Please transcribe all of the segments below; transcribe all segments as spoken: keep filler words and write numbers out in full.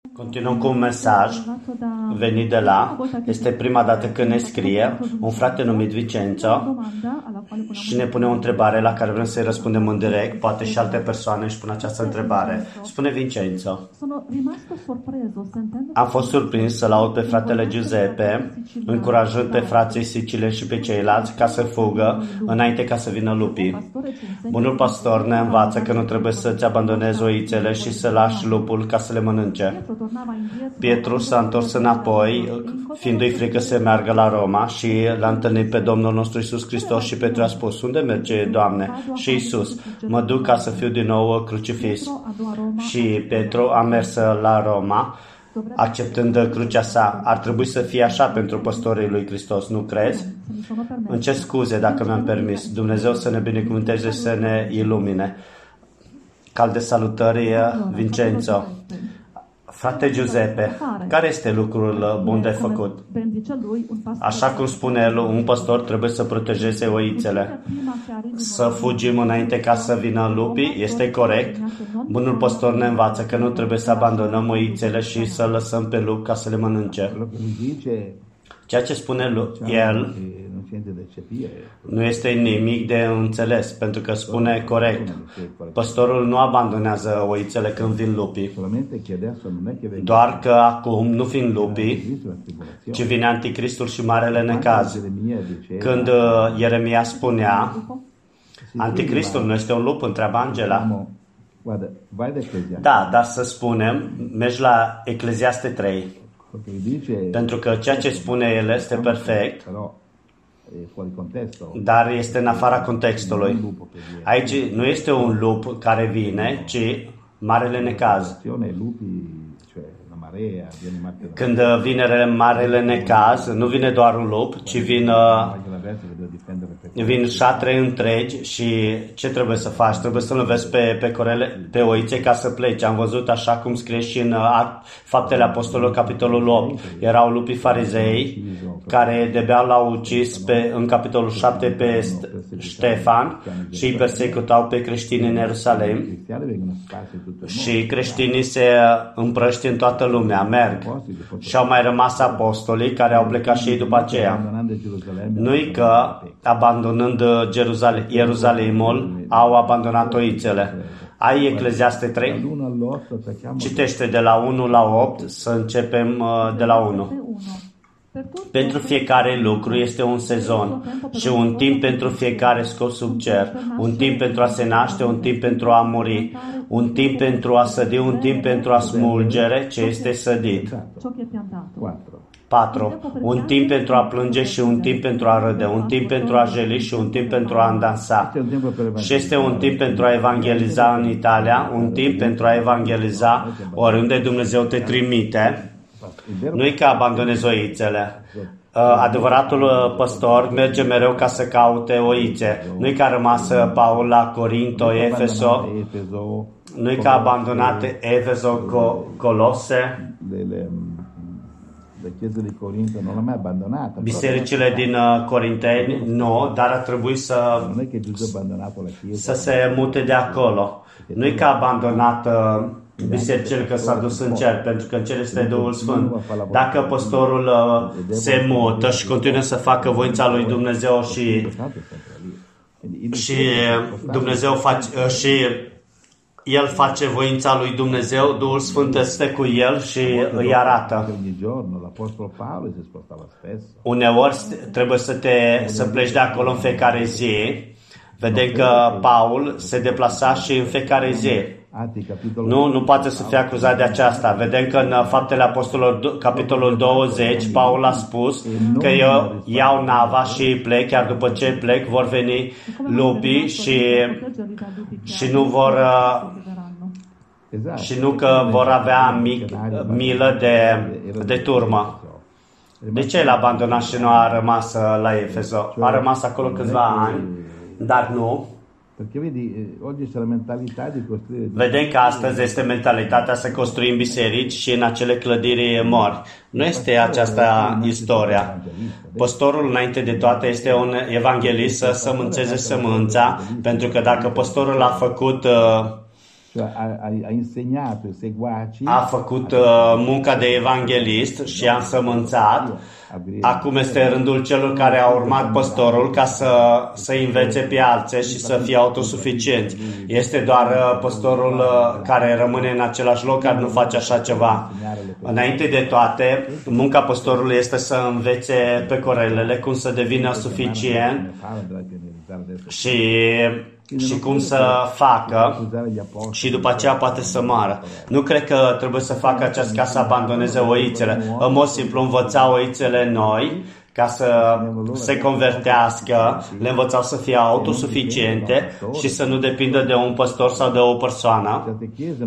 Continuăm cu un mesaj venit de la, este prima dată când ne scrie un frate numit Vincenzo și ne pune o întrebare la care vrem să-i răspundem în direct, poate și alte persoane își pun această întrebare. Spune Vincenzo: am fost surprins să-l aud pe fratele Giuseppe încurajând pe frații sicileni și pe ceilalți ca să fugă înainte ca să vină lupii. Bunul pastor ne învață că nu trebuie să-ți abandonezi oițele și să lași lupul ca să le mănânce. Pietru s-a întors înapoi, fiindu-i frică să meargă la Roma, și l-a întâlnit pe Domnul nostru Iisus Hristos și Petru a spus: unde merge, Doamne? Și Iisus: mă duc ca să fiu din nou crucifix. Și Petru a mers la Roma, acceptând crucea sa. Ar trebui să fie așa pentru păstorii lui Hristos, nu crezi? Îmi cer scuze dacă mi-am permis. Dumnezeu să ne binecuvânteze și să ne ilumine. Calde salutări, Vincenzo. Frate Giuseppe, care este lucrul bun de făcut? Așa cum spune el, un păstor trebuie să protejeze oițele. Să fugim înainte ca să vină lupii, este corect? Bunul păstor ne învață că nu trebuie să abandonăm oițele și să lăsăm pe lup ca să le mănânce. Ceea ce spune el nu este nimic de înțeles, pentru că spune corect. Păstorul nu abandonează oițele când vin lupii. Doar că acum nu vin lupii, ci vine Anticristul și Marele Necaz. Când Ieremia spunea, Anticristul nu este un lup, întreabă Angela. Da, dar să spunem, mergi la Ecleziaste trei. Pentru că ceea ce spune el este perfect, dar este în afara contextului. Aici nu este un lup care vine, ci Marele Necaz. Când vine Marele Necaz, nu vine doar un lup, ci vin, vin șatre întregi. Și ce trebuie să faci? Trebuie să înveți pe, pe, corele, pe oițe ca să pleci. Am văzut, așa cum scrie și în Faptele Apostolilor, capitolul opt, erau lupii farizei care de-abia l-au ucis pe, în capitolul șapte pe Ștefan și îi persecutau pe creștini în Ierusalim. Și creștinii se împrăști în toată lumea, merg. Și au mai rămas apostolii care au plecat și ei după aceea. Nu-i că, abandonând Ierusalimul, au abandonat oițele. Ai Ecleziaste trei? Citește de la unu la opt, să începem de la unu. Pentru fiecare lucru este un sezon și un timp pentru fiecare scop sub cer, un timp pentru a se naște, un timp pentru a muri, un timp pentru a sădi, un timp pentru a smulgere ce este sădit. patru. Un timp pentru a plânge și un timp pentru a râde, un timp pentru a jeli și un timp pentru a dansa. Și este un timp pentru a evangeliza în Italia, un timp pentru a evangeliza oriunde Dumnezeu te trimite. Nu-i că abandonezi oițele. Adevăratul păstor merge mereu ca să caute oițe. Nu-i că a rămas Paul la Corinto, Efeso. Nu-i că a abandonat Efeso, Colose. Bisericile din Corinteni, nu, dar ar trebui să, să se mute de acolo. Nu-i că a abandonat bisericile că s-a dus în cer, pentru că în cer este Duhul Sfânt. Dacă păstorul se mută și continuă să facă voința lui Dumnezeu și, și Dumnezeu face, și el face voința lui Dumnezeu, Duhul Sfânt este cu el și îi arată. Uneori trebuie să, te, să pleci de acolo în fiecare zi. Vedem că Paul se deplasa și în fiecare zi. Nu, nu poate să fie acuzat de aceasta. Vedem că în Faptele Apostolilor, capitolul douăzeci, Paul a spus că eu iau nava și plec, iar după ce plec vor veni lupii și, și nu vor și nu că vor avea mic, milă de, de turmă. De ce l-a abandonat și nu a rămas la Efeso? A rămas acolo câțiva ani, dar nu. Vedem că astăzi este mentalitatea să construim biserici și în acele clădiri mori. Nu este aceasta istoria. Păstorul, înainte de toate, este un evanghelist să sămânțeze sămânța, pentru că dacă păstorul a făcut uh, A făcut uh, munca de evanghelist și a însămânțat. Acum este rândul celor care au urmat păstorul ca să, să învețe pe alții și să fie autosuficienți. Este doar uh, păstorul uh, care rămâne în același loc, care nu face așa ceva. Înainte de toate, munca păstorului este să învețe pe corelele cum să devină suficient și, și cum să facă și după aceea poate să moară. Nu cred că trebuie să facă aceasta ca să abandoneze oițele. În mod simplu învăța oițele noi ca să se convertească, le învățau să fie autosuficiente și să nu depindă de un păstor sau de o persoană.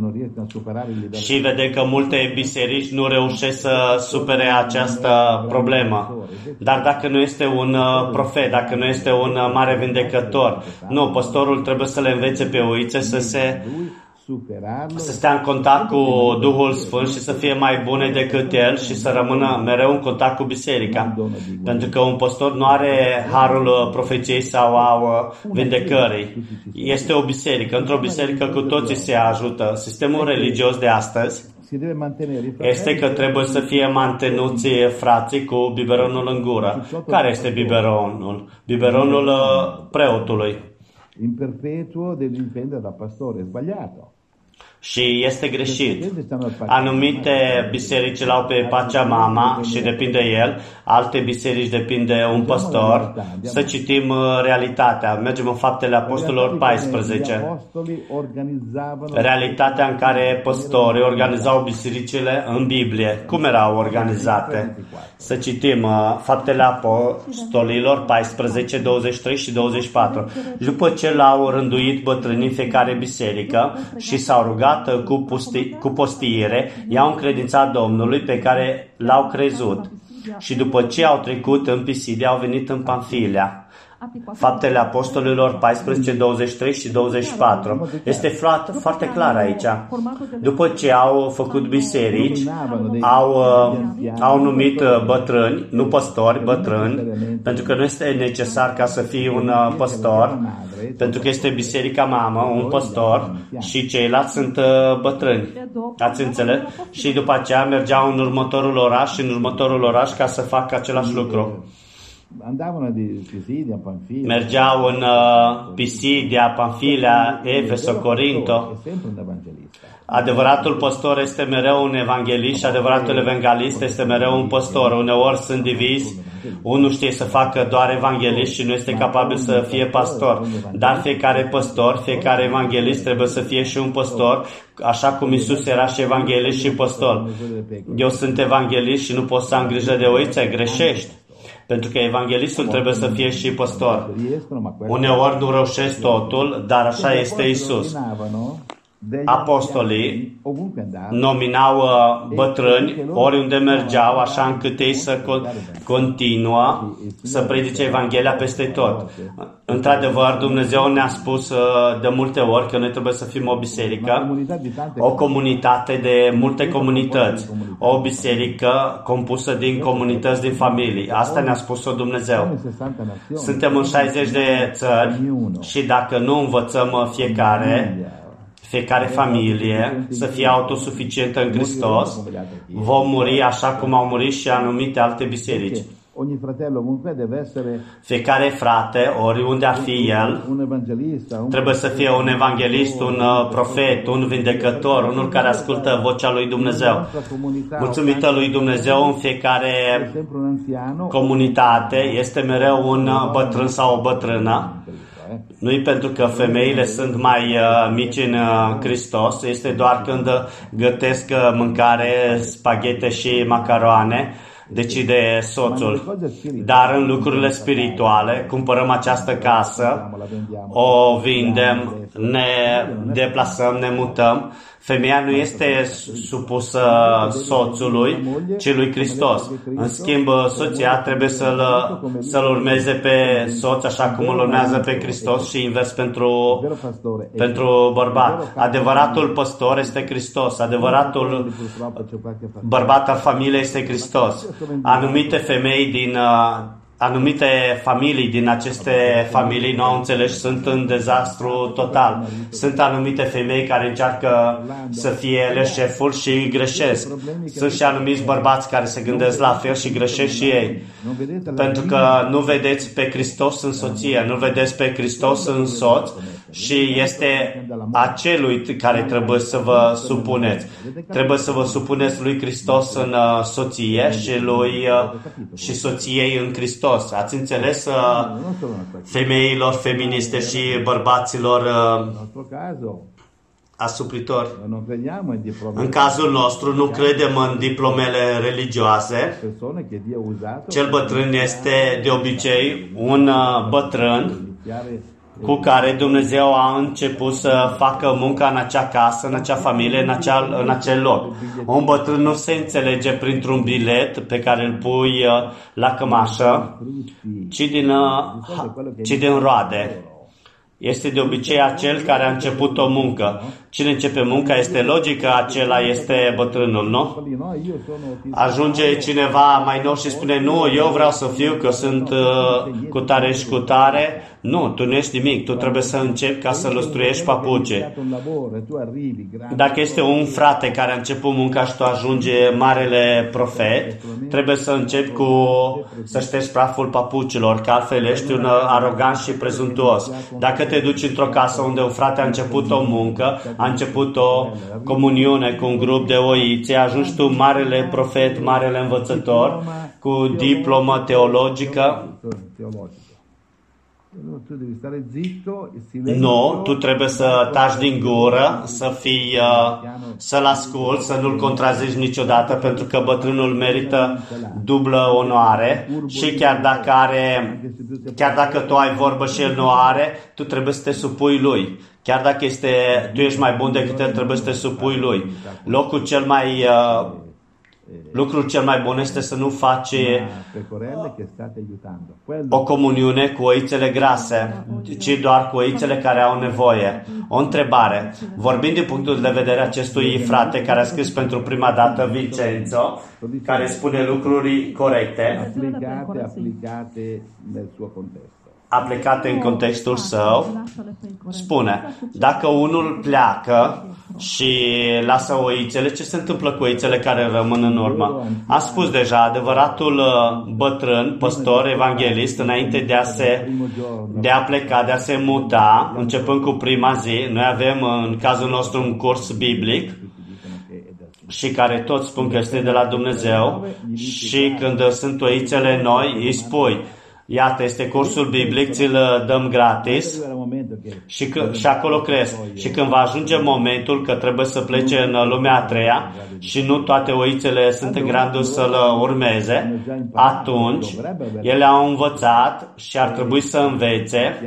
Și vedem că multe biserici nu reușesc să supere această problemă. Dar dacă nu este un profet, dacă nu este un mare vindecător, nu, păstorul trebuie să le învețe pe oițe să se să stea în contact cu Duhul Sfânt și să fie mai bune decât el și să rămână mereu în contact cu biserica. Pentru că un păstor nu are harul profeției sau a vindecării. Este o biserică. Într-o biserică cu toții se ajută. Sistemul religios de astăzi este că trebuie să fie mantenuți frații cu biberonul în gură. Care este biberonul? Biberonul preotului. In perpetuo devi dipendere dal pastore, è sbagliato. Și este greșit. Anumite biserici l-au pe pacea mama și depinde el, alte biserici depinde un păstor. Să citim realitatea. Mergem în Faptele Apostolilor paisprezece. Realitatea în care păstorii organizau bisericile în Biblie. Cum erau organizate? Să citim Faptele Apostolilor paisprezece, douăzeci și trei și douăzeci și patru. După ce l-au rânduit bătrânii fiecare biserică și s-au rugat cu, pusti, cu postiire, i-au încredințat Domnului pe care l-au crezut. Și după ce au trecut în Pisidia, au venit în Pamfilia. Faptele Apostolilor paisprezece, douăzeci și trei și douăzeci și patru. Este foarte, foarte clar aici. După ce au făcut biserici, au, au numit bătrâni, nu păstori, bătrâni, pentru că nu este necesar ca să fii un păstor, pentru că este biserica mamă, un păstor și ceilalți sunt bătrâni. Ați înțeles? Și după aceea mergeau în următorul oraș și în următorul oraș ca să facă același lucru. Mergeau în uh, Pisidia, Pamfilia, Efeso, Corinto. Adevăratul păstor este mereu un evanghelist și adevăratul evanghelist este mereu un păstor. Uneori sunt divizi. Unul știe să facă doar evanghelist și nu este capabil să fie pastor. Dar fiecare păstor, fiecare evanghelist trebuie să fie și un păstor, așa cum Iisus era și evanghelist și păstor. Eu sunt evanghelist și nu pot să am grijă de oițe, greșești. Pentru că evanghelistul trebuie să fie și păstor. Uneori nu reușesc totul, dar așa este Iisus. Apostolii nominau bătrâni oriunde mergeau, așa încât ei să continuă să predice Evanghelia peste tot. Într-adevăr, Dumnezeu ne-a spus de multe ori că noi trebuie să fim o biserică, o comunitate de multe comunități, o biserică compusă din comunități, din familii. Asta ne-a spus-o Dumnezeu. Suntem în șaizeci de țări și dacă nu învățăm fiecare, fiecare familie să fie autosuficientă în Hristos, vom muri așa cum au murit și anumite alte biserici. Fiecare frate, oriunde ar fi el, trebuie să fie un evanghelist, un profet, un vindecător, unul care ascultă vocea lui Dumnezeu. Mulțumită lui Dumnezeu, în fiecare comunitate este mereu un bătrân sau o bătrână. Nu-i pentru că femeile sunt mai uh, mici în uh, Hristos, este doar când gătesc uh, mâncare, spaghete și macaroane, decide soțul. Dar în lucrurile spirituale, cumpărăm această casă, o vindem, ne deplasăm, ne mutăm. Femeia nu este supusă soțului, ci lui Hristos. În schimb, soția trebuie să-l, să-l urmeze pe soț așa cum îl urmează pe Hristos și invers pentru, pentru bărbat. Adevăratul păstor este Hristos. Adevăratul bărbat al familiei este Hristos. Anumite femei din anumite familii din aceste familii nu au înțeles și sunt în dezastru total. Sunt anumite femei care încearcă să fie ele șeful și greșesc. Sunt și anumiți bărbați care se gândesc la fel și greșesc și ei. Pentru că nu vedeți pe Hristos în soție, nu vedeți pe Hristos în soț și este acelui care trebuie să vă supuneți. Trebuie să vă supuneți lui Hristos în soție și lui și soției în Hristos. Ați înțeles, uh, femeilor feministe și bărbaților uh, asupritori? În cazul nostru nu credem în diplomele religioase. Cel bătrân este de obicei un uh, bătrân cu care Dumnezeu a început să facă munca în acea casă, în acea familie, în, acea, în acel loc. Un bătrân nu se înțelege printr-un bilet pe care îl pui la cămașă, ci din, ci din roade. Este de obicei acel care a început o muncă. Cine începe munca este logic că acela este bătrânul, nu? Ajunge cineva mai nou și spune, nu, eu vreau să fiu, că sunt uh, cu tare și cu tare. Nu, tu nu ești nimic, tu trebuie să începi ca să lăstruiești papuce. Dacă este un frate care a început munca și tu ajunge marele profet, trebuie să începi cu să ștergi praful papucilor, că altfel ești un arogant și prezuntuos. Dacă te duci într-o casă unde un frate a început o muncă, a început o comuniune cu un grup de oițe, ajungi tu marele profet, marele învățător, cu diplomă teologică. Nu, tu trebuie să taci din gură, să fii, uh, să-l asculți, să nu-l contrazici niciodată, pentru că bătrânul merită dublă onoare și chiar dacă are, chiar dacă tu ai vorbă și el nu are, tu trebuie să te supui lui. Chiar dacă este, tu ești mai bun decât el, trebuie să te supui lui. Locul cel mai uh, Lucrul cel mai bun este să nu faci o comuniune cu oițele grase, ci doar cu oițele care au nevoie. O întrebare. Vorbind din punctul de vedere acestui frate care a scris pentru prima dată Vincenzo, care spune lucruri corecte, aplicate în contextul său, spune, dacă unul pleacă și lasă oițele, ce se întâmplă cu oițele care rămân în urmă? Am spus deja, adevăratul bătrân, păstor, evanghelist, înainte de a, se, de a pleca, de a se muta, începând cu prima zi, noi avem în cazul nostru un curs biblic, și care toți spun că este de la Dumnezeu, și când sunt oițele noi, îi spui, iată, este cursul biblic, ți-l dăm gratis și, că, și acolo crezi. Și când va ajunge momentul că trebuie să plece în lumea a treia și nu toate oițele sunt în gradul să-l urmeze, atunci ele au învățat și ar trebui să învețe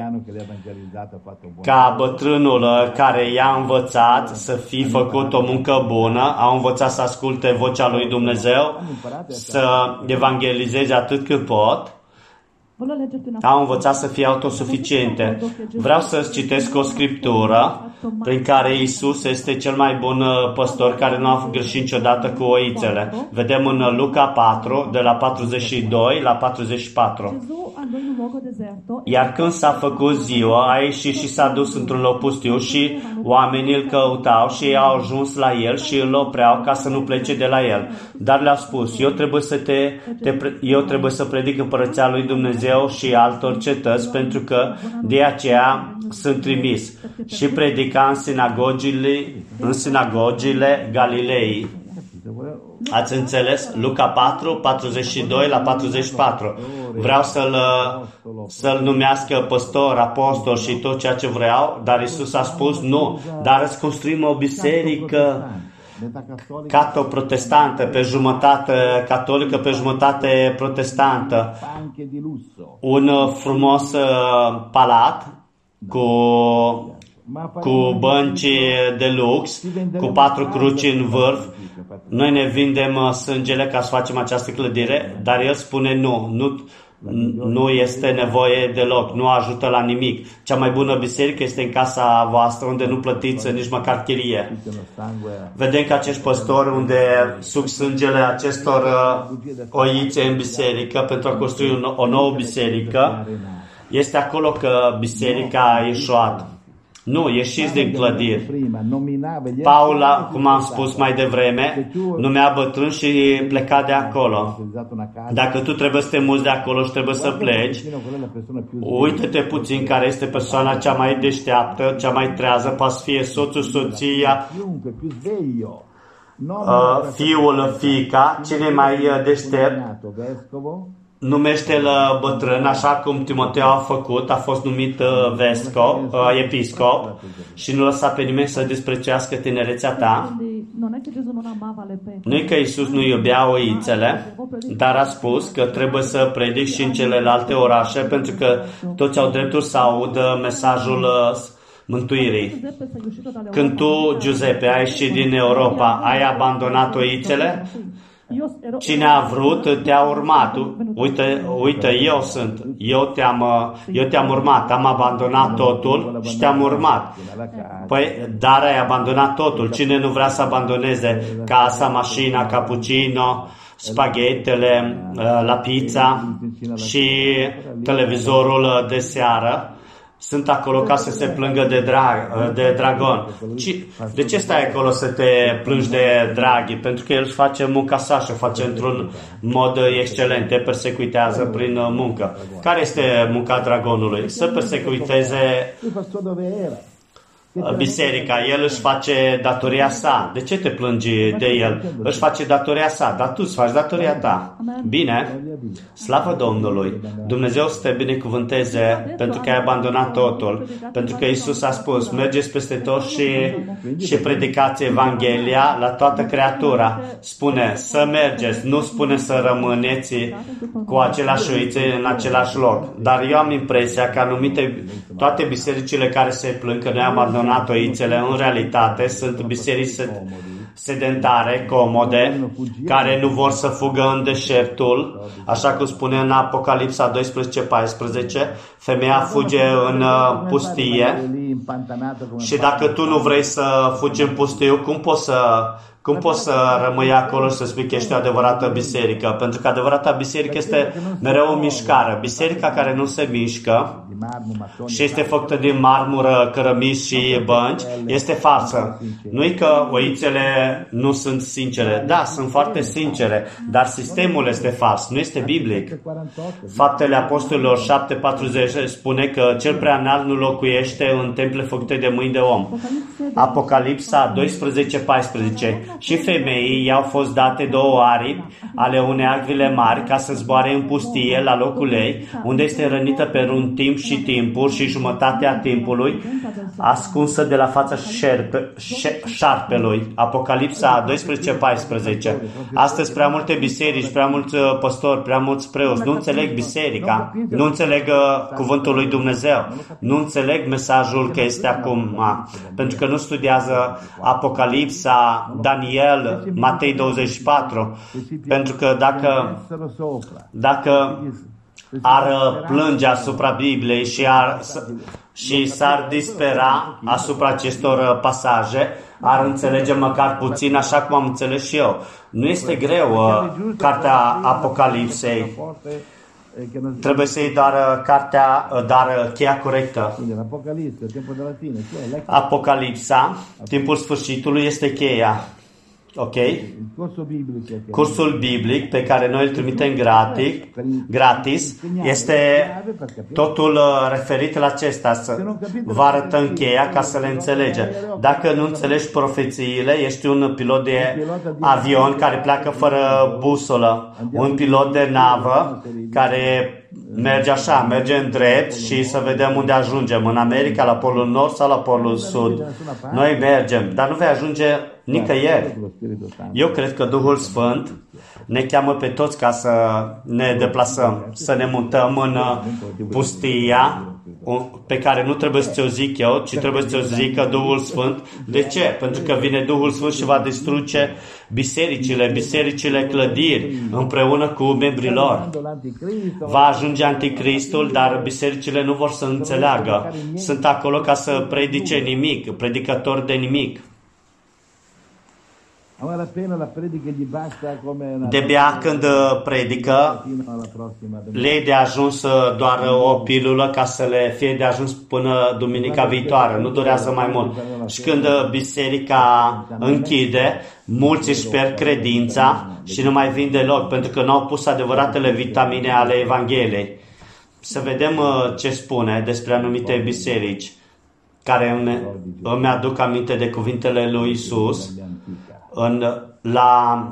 ca bătrânul care i-a învățat să fi făcut o muncă bună, au învățat să asculte vocea lui Dumnezeu, să evangelizeze atât cât pot, au învățat să fie autosuficiente. Vreau să-ți citesc o scriptură prin care Iisus este cel mai bun păstor care nu a greșit niciodată cu oițele. Vedem în Luca patru, de la patruzeci și doi la patruzeci și patru. Iar când s-a făcut ziua, a ieșit și s-a dus într-un loc pustiu și oamenii îl căutau și ei au ajuns la el și îl opreau ca să nu plece de la el. Dar le-a spus, eu trebuie să, te, te, eu trebuie să predic împărăția lui Dumnezeu și altor cetăți, pentru că de aceea sunt trimis. Și predica în sinagogile, în sinagogile Galilei. Ați înțeles? Luca patru, patruzeci și doi la patruzeci și patru. Vreau să-l, să-l numească păstor, apostol și tot ceea ce vreau, dar Iisus a spus nu, dar îți construim o biserică cato-protestantă, pe jumătate catolică, pe jumătate protestantă. Un frumos palat cu, cu bănci de lux, cu patru cruci în vârf. Noi ne vindem sângele ca să facem această clădire, dar el spune nu, nu, nu este nevoie deloc, nu ajută la nimic. Cea mai bună biserică este în casa voastră, unde nu plătiți nici măcar chirie. Vedem că acești păstori, unde suc sângele acestor oițe în biserică pentru a construi o nouă biserică, este acolo că biserica a ieșuat. Nu, ieșiți din clădiri. Paul, cum am spus mai devreme, numea bătrân și pleca de acolo. Dacă tu trebuie să te muți de acolo și trebuie să pleci, uite-te puțin care este persoana cea mai deșteaptă, cea mai trează, poate să fie soțul, soția, uh, fiul, fiica, cine mai deștept, numește-l bătrân, așa cum Timoteu a făcut, a fost numit uh, vescop, uh, episcop, și nu lăsa pe nimeni să desprețuiască tinerețea ta. Nu e că Iisus nu iubea oițele, dar a spus că trebuie să predici și în celelalte orașe, pentru că toți au dreptul să audă mesajul uh, mântuirii. Când tu, Giuseppe, ai ieșit din Europa, ai abandonat oițele? Cine a vrut, te-a urmat. Uite, uite, eu sunt. Eu te-am, eu te-am urmat. Am abandonat totul și te-am urmat. Păi, dar ai abandonat totul. Cine nu vrea să abandoneze casa, mașina, cappuccino, spaghetele, la pizza și televizorul de seară? Sunt acolo ca să se plângă de, drag, de dragon. De ce stai acolo să te plângi de Draghi? Pentru că el își face munca sa și o face într-un mod excelent. Te persecuitează prin muncă. Care este munca dragonului? Să persecuteze biserica. El își face datoria sa. De ce te plângi de el? Își face datoria sa. Dar tu îți faci datoria ta. Bine? Slavă Domnului! Dumnezeu să te binecuvânteze pentru că ai abandonat totul. Pentru că Iisus a spus, mergeți peste tot și, și predicați Evanghelia la toată creatura. Spune să mergeți, nu spune să rămâneți cu aceleași oițe în același loc. Dar eu am impresia că anumite, toate bisericile care se plâng că noi am abandonat oițele, în realitate sunt biserici sedentare, comode, care nu vor să fugă în deșertul, așa cum spune în Apocalipsa doisprezece paisprezece, femeia fuge în pustie și dacă tu nu vrei să fugi în pustiu, cum poți să, cum poți să rămâi acolo și să spui că ești o adevărată biserică? Pentru că adevărata biserică este mereu o mișcare. Biserica care nu se mișcă și este făcută din marmură, cărămizi și bănci, este falsă. Nu e că oițele nu sunt sincere. Da, sunt foarte sincere, dar sistemul este fals, nu este biblic. Faptele Apostolilor șapte patruzeci spune că cel prea înalt nu locuiește în temple făcute de mâini de om. Apocalipsa doisprezece paisprezece. Și femeii i-au fost date două aripi ale unei agvile mari ca să zboare în pustie la locul ei, unde este rănită pe un timp și timpul și jumătatea timpului, ascunsă de la fața șerpe, șarpelui. Apocalipsa doisprezece paisprezece. Astăzi prea multe biserici, prea mulți păstori, prea mulți preoți nu înțeleg biserica, nu înțeleg cuvântul lui Dumnezeu, nu înțeleg mesajul că este acum, pentru că nu studiază Apocalipsa, Daniel, Matei douăzeci și patru, pentru că dacă dacă ar plânge asupra Bibliei și, ar, și s-ar dispera asupra acestor pasaje, ar înțelege măcar puțin, așa cum am înțeles și eu. Nu este greu uh, cartea Apocalipsei. Trebuie să iei doar cartea, dar cheia corectă. Apocalipsa, timpul sfârșitului, este cheia. Ok? Cursul biblic pe care noi îl trimitem gratis, gratis este totul referit la acesta. Să vă arătăm cheia ca să le înțelege. Dacă nu înțelegi profețiile, ești un pilot de avion care pleacă fără busolă. Un pilot de navă care merge așa, merge în drept și să vedem unde ajungem. În America, la polul nord sau la polul sud. Noi mergem, dar nu vei ajunge nicăieri. Eu cred că Duhul Sfânt ne cheamă pe toți ca să ne deplasăm, să ne mutăm în pustia pe care nu trebuie să ți-o zic eu, ci trebuie să ți-o zică Duhul Sfânt. De ce? Pentru că vine Duhul Sfânt și va distruge bisericile, bisericile clădiri, împreună cu membrii lor. Va ajunge Anticristul, dar bisericile nu vor să înțeleagă. Sunt acolo ca să predice nimic, predicători de nimic. De-abia când predică, le e de ajuns doar o pilulă ca să le fie de ajuns până duminica viitoare. Nu durează mai mult. Și când biserica închide, mulți își pierd credința și nu mai vin deloc, pentru că nu au pus adevăratele vitamine ale Evangheliei. Să vedem ce spune despre anumite biserici care îmi, îmi aduc aminte de cuvintele lui Iisus în, la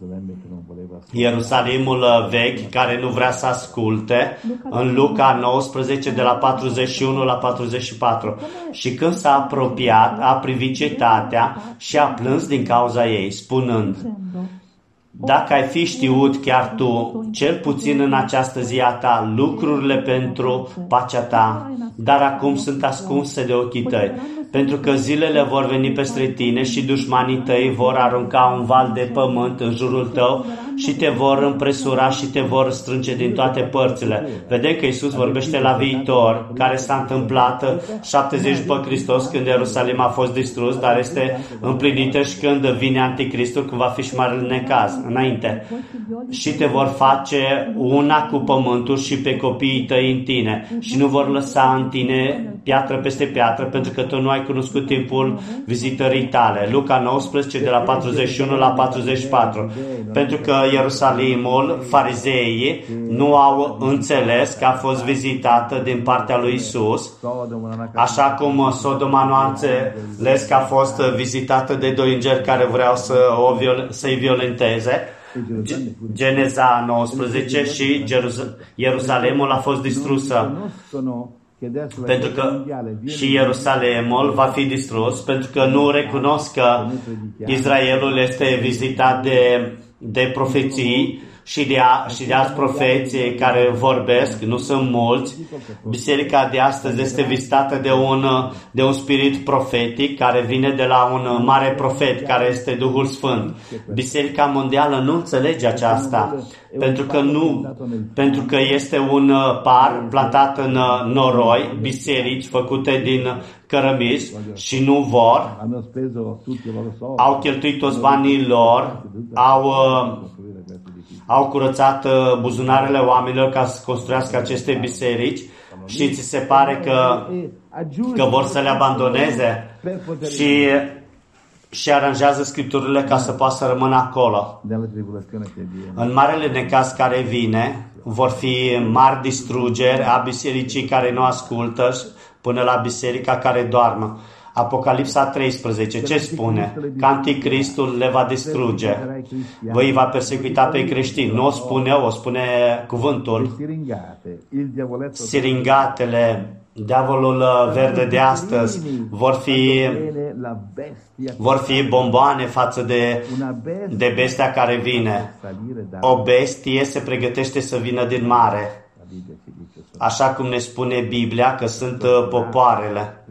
Ierusalimul vechi, care nu vrea să asculte, în Luca nouăsprezece, de la patruzeci și unu la patruzeci și patru. Și când s-a apropiat, a privit cetatea și a plâns din cauza ei, spunând: dacă ai fi știut chiar tu, cel puțin în această zi a ta, lucrurile pentru pacea ta, dar acum sunt ascunse de ochii tăi, pentru că zilele vor veni peste tine și dușmanii tăi vor arunca un val de pământ în jurul tău și te vor împresura și te vor strânge din toate părțile. Vedem că Iisus vorbește la viitor, care s-a întâmplat șaptezeci după Hristos, când Ierusalim a fost distrus, dar este împlinită și când vine Anticristul, când va fi și marele necaz, înainte. Și te vor face una cu pământul și pe copiii tăi în tine și nu vor lăsa în tine piatră peste piatră, pentru că tu nu ai cunoscut timpul vizitării tale. Luca nouăsprezece, de la patruzeci și unu la patruzeci și patru. Pentru că Ierusalimul, farizeii, nu au înțeles că a fost vizitată din partea lui Iisus, așa cum Sodoma nu a înțeles că a fost vizitată de doi îngeri care vreau să o viol- să-i violenteze. Geneza nouăsprezece și Ierusalimul a fost distrusă. Pentru că și Ierusalimul va fi distrus, pentru că nu recunosc că Israelul este vizitat de, de profeții și de, a, și de alți profeți care vorbesc, nu sunt mulți. Biserica de astăzi este vizitată de un, de un spirit profetic care vine de la un mare profet, care este Duhul Sfânt. Biserica mondială nu înțelege aceasta, pentru că, nu, pentru că este un par plantat în noroi, biserici făcute din cărămizi și nu vor. Au cheltuit toți banii lor, au... au curățat buzunarele oamenilor ca să construiască aceste biserici și ți se pare că, că vor să le abandoneze și, și aranjează scripturile ca să poată să rămână acolo. În marele necaz care vine, vor fi mari distrugeri a bisericii care nu ascultă până la biserica care doarmă. Apocalipsa treisprezece, ce spune? Că Anticristul le va distruge. Voi va persecuta pe creștini. Nu o spune eu, o spune cuvântul. Siringatele, diavolul verde de astăzi, vor fi, vor fi bomboane față de, de bestia care vine. O bestie se pregătește să vină din mare. Așa cum ne spune Biblia că sunt popoarele.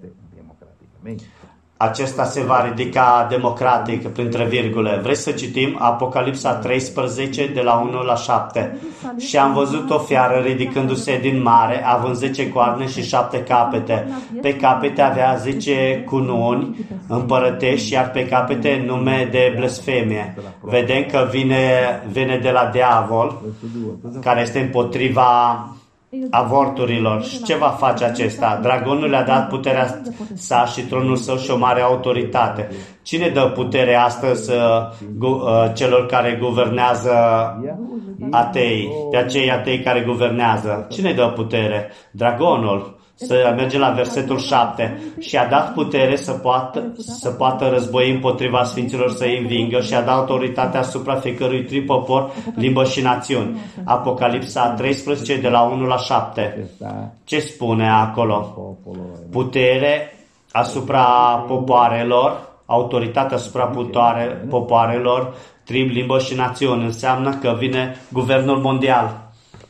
Acesta se va ridica democratic printre virgule. Vrei să citim Apocalipsa treisprezece de la unu la șapte? Și am văzut o fiară ridicându-se din mare, având zece coarne și șapte capete. Pe capete avea zece cununi împărătești, iar pe capete nume de blasfemie. Vedem că vine, vine de la diavol, care este împotriva avorturilor. Și ce va face acesta? Dragonul le-a dat puterea sa și tronul său și o mare autoritate. Cine dă putere astăzi uh, celor care guvernează atei, pe acei atei care guvernează? Cine dă putere? Dragonul. Să mergem la versetul șapte. Și a dat putere să poată, să poată război împotriva sfinților, să-i învingă, și a dat autoritatea asupra fiecărui trib, popor, limbă și națiuni. Apocalipsa treisprezece de la unu la șapte. Ce spune acolo? Putere asupra popoarelor autoritatea asupra putoare, popoarelor, trib, limbă și națiuni. Înseamnă că vine guvernul mondial.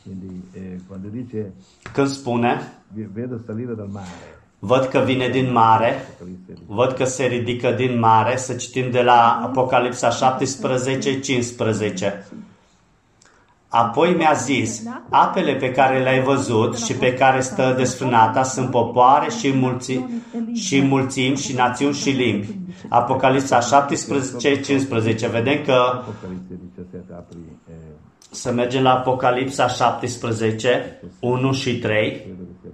Când spune, văd că vine din mare, văd că se ridică din mare, să citim de la Apocalipsa șaptesprezece cincisprezece. Apoi mi-a zis, apele pe care le-ai văzut și pe care stă desfrânata sunt popoare și mulțimi și, mulțimi, și națiuni și limbi. Apocalipsa șaptesprezece cincisprezece. Vedem că să mergem la Apocalipsa șaptesprezece unu și trei.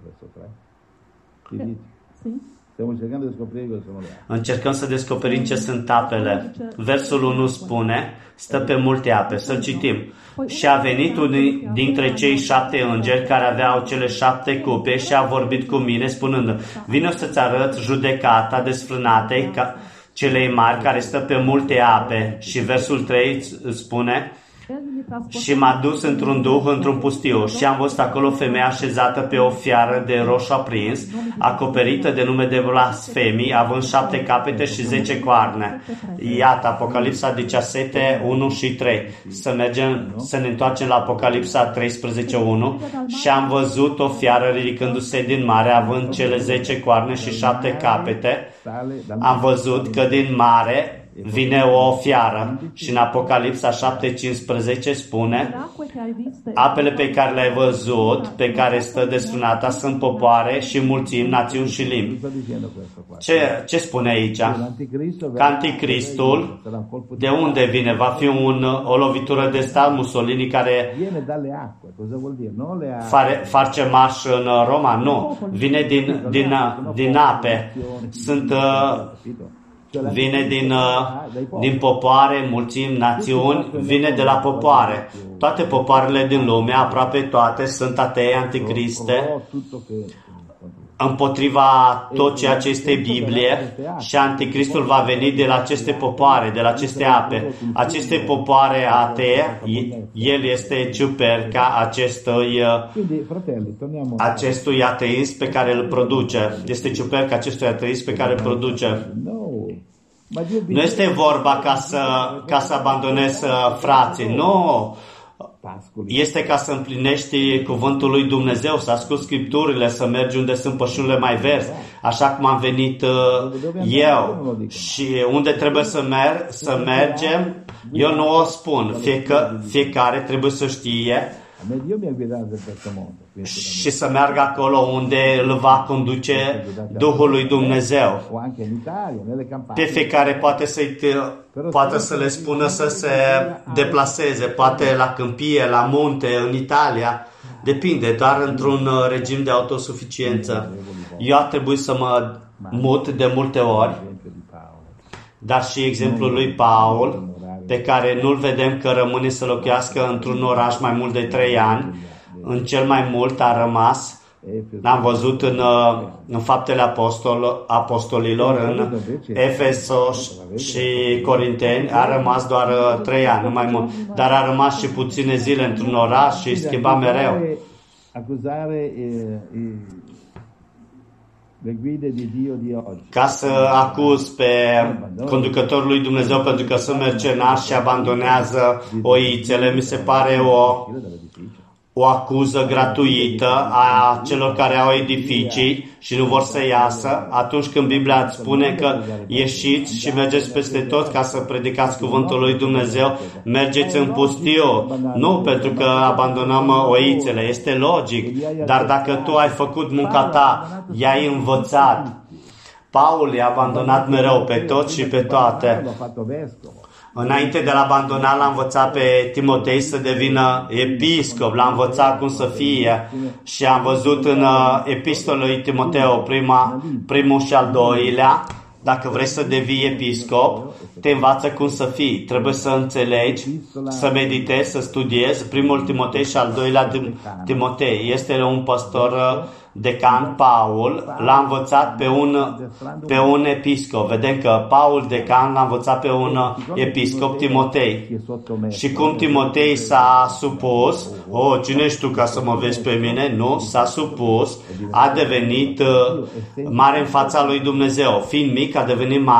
Încercăm să descoperim ce sunt apele. Versul unu spune, stă pe multe ape. Să-l citim. Și a venit unul dintre cei șapte îngeri care aveau cele șapte cupe și a vorbit cu mine spunând, vino să-ți arăt judecata desfrânatei ca celei mari care stă pe multe ape. Și versul trei spune, și m-a dus într-un duh, într-un pustiu și am văzut acolo o femeie așezată pe o fiară de roșu aprins, acoperită de nume de blasfemii, având șapte capete și zece coarne. Iată, Apocalipsa diciassette, unu și trei. Să mergem, să ne întoarcem la Apocalipsa treisprezece unu. Și am văzut o fiară ridicându-se din mare, având cele zece coarne și șapte capete. Am văzut că din mare vine o fiară și în Apocalipsa șapte cincisprezece spune, apele pe care le-ai văzut, pe care stă desfrânata, sunt popoare și mulțimi, națiuni și limbi. Ce, ce spune aici? Că Anticristul, de unde vine? Va fi un, o lovitură de stat, Mussolini care face, face marș în Roma? Nu. Vine din, din, din ape. Sunt... Vine din, din popoare, mulțimi, națiuni, vine de la popoare. Toate popoarele din lume, aproape toate, sunt atei, anticriste, împotriva tot ceea ce este Biblie, și anticristul va veni de la aceste popoare, de la aceste ape. Aceste popoare atee, el este ciuperca acestui, acestui ateism pe care îl produce. Este ciuperca acestui ateism pe care îl produce. Nu este vorba ca să, ca să abandonezi frații, nu. Este ca să împlinești cuvântul lui Dumnezeu, să asculți Scripturile, să mergi unde sunt pășurile mai verzi, așa cum am venit eu. Și unde trebuie să, merg, să mergem, eu nu o spun. Fiecă, fiecare trebuie să știe și să meargă acolo unde îl va conduce Duhul lui Dumnezeu. Pe fiecare poate, să-i, poate să le spună să se deplaseze, poate la câmpie, la munte, în Italia. Depinde, doar într-un regim de autosuficiență. Eu a trebuit să mă mut de multe ori, dar și exemplul lui Paul, pe care nu-l vedem că rămâne să locuiască într-un oraș mai mult de trei ani, în cel mai mult a rămas, l-am văzut în, în Faptele Apostol, Apostolilor, în Efesos și Corinteni, a rămas doar trei ani, nu mai mult, dar a rămas și puține zile într-un oraș și schimba mereu. Ca să acuz pe conducătorul lui Dumnezeu pentru că sunt mercenar și abandonează oițele, mi se pare o, o acuză gratuită a celor care au edificii și nu vor să iasă, atunci când Biblia îți spune că ieșiți și mergeți peste tot ca să predicați cuvântul lui Dumnezeu, mergeți în pustiu. Nu pentru că abandonăm oițele, este logic, dar dacă tu ai făcut munca ta, i-ai învățat. Paul i-a abandonat mereu pe toți și pe toate. Înainte de a-l abandona, l-a învățat pe Timotei să devină episcop, l-a învățat cum să fie și am văzut în epistolul lui Timoteu, prima, primul și al doilea, dacă vrei să devii episcop, te învață cum să fii. Trebuie să înțelegi, să meditezi, să studiezi. Primul Timotei și al doilea Timotei. Este un pastor decan, Paul, l-a învățat pe un, pe un episcop. Vedem că Paul decan l-a învățat pe un episcop, Timotei. Și cum Timotei s-a supus, oh, cine ești tu ca să mă vezi pe mine? Nu, s-a supus, a devenit uh, mare în fața lui Dumnezeu. Fiind mic, a devenit mare.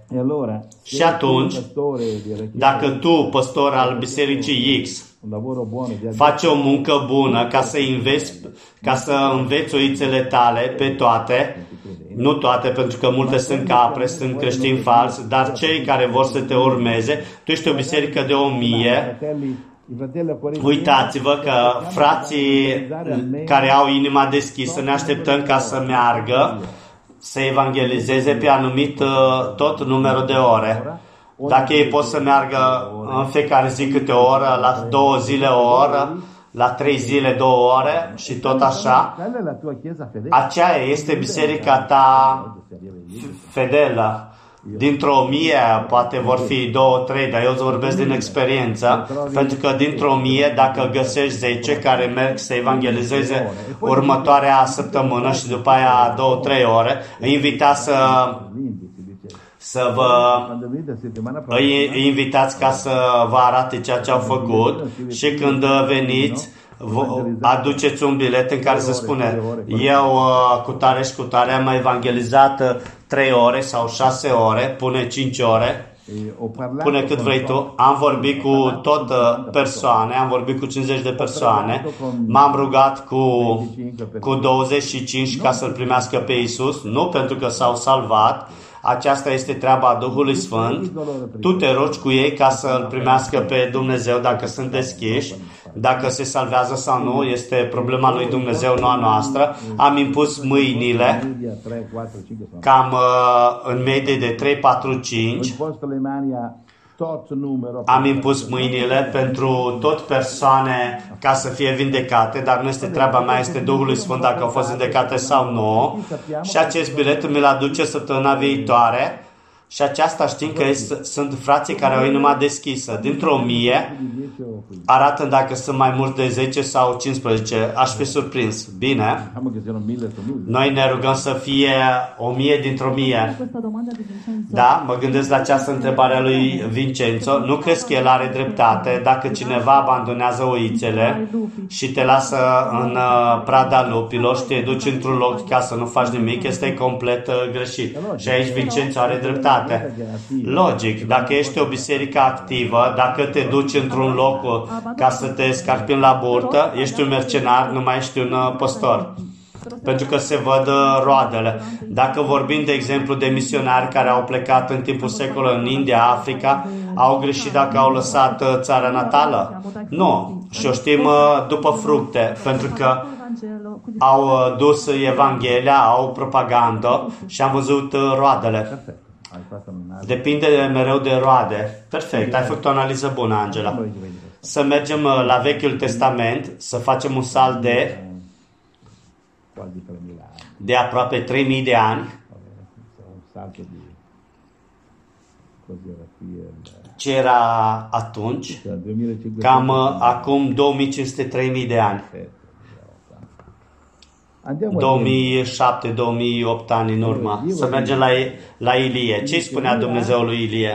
E allora, Și atunci, dacă tu, păstor al Bisericii X, faci o muncă bună ca să înveți, ca să înveți oițele tale pe toate, nu toate, pentru că multe sunt capre, sunt creștini falsi, dar cei care vor să te urmeze, tu ești o biserică de o mie, uitați-vă că frații care au inima deschisă, ne așteptăm ca să meargă, să evangelizeze pe anumit tot numărul de ore. Dacă ei pot să meargă în fiecare zi câte o oră, la două zile o oră, la trei zile două ore și tot așa, aceea este biserica ta fidelă. Dintr-o mie, poate vor fi două, trei, dar eu îți vorbesc din experiență, pentru că dintr-o mie, dacă găsești zece care merg să evangelizeze următoarea săptămână și după aia două, trei ore, îi invitați să, să vă îi, îi invitați ca să vă arate ceea ce au făcut și când veniți, aduceți un bilet în care se spune eu cu tare și cu tare am evangelizat trei ore sau șase ore, pune cinci ore, pune cât vrei tu. Am vorbit cu tot persoane, am vorbit cu cincizeci de persoane, m-am rugat cu, cu douăzeci și cinci ca să-L primească pe Iisus, nu pentru că s-au salvat. Aceasta este treaba Duhului Sfânt. Tu te rogi cu ei ca să-L primească pe Dumnezeu dacă sunt deschiși. Dacă se salvează sau nu, este problema lui Dumnezeu, nu a noastră. Am impus mâinile cam în medie de trei, patru, cinci. Am impus mâinile pentru tot persoane ca să fie vindecate, dar nu este treaba mea, este Duhului Sfânt dacă au fost vindecate sau nu. Și acest bilet mi-l aduce săptămâna viitoare. Și aceasta știm că este, sunt frații care au inima deschisă. Dintr-o mie, arată dacă sunt mai mulți de zece sau cincisprezece. Aș fi surprins. Bine. Noi ne rugăm să fie o mie dintr-o mie. Da, mă gândesc la această întrebare a lui Vincenzo. Nu crezi că el are dreptate? Dacă cineva abandonează oițele și te lasă în prada lupilor și te duci într-un loc ca să nu faci nimic, este complet greșit. Și aici Vincenzo are dreptate. Logic, dacă ești o biserică activă, dacă te duci într-un loc ca să te scarpini la burtă, ești un mercenar, nu mai ești un păstor. Pentru că se văd roadele. Dacă vorbim, de exemplu, de misionari care au plecat în timpul secolului în India, Africa, au greșit dacă au lăsat țara natală? Nu. Și o știm după fructe, pentru că au dus Evanghelia, au propagandă și am văzut roadele. Depinde mereu de roade. Perfect, ai făcut o analiză bună, Angela. Să mergem la Vechiul Testament, să facem un salt de de aproape trei mii de ani. Ce era atunci? Cam acum două mii cinci sute - trei mii de ani. două mii șapte - două mii opt ani în urmă. Să mergem la, la Ilie. Ce spunea Dumnezeu lui Ilie?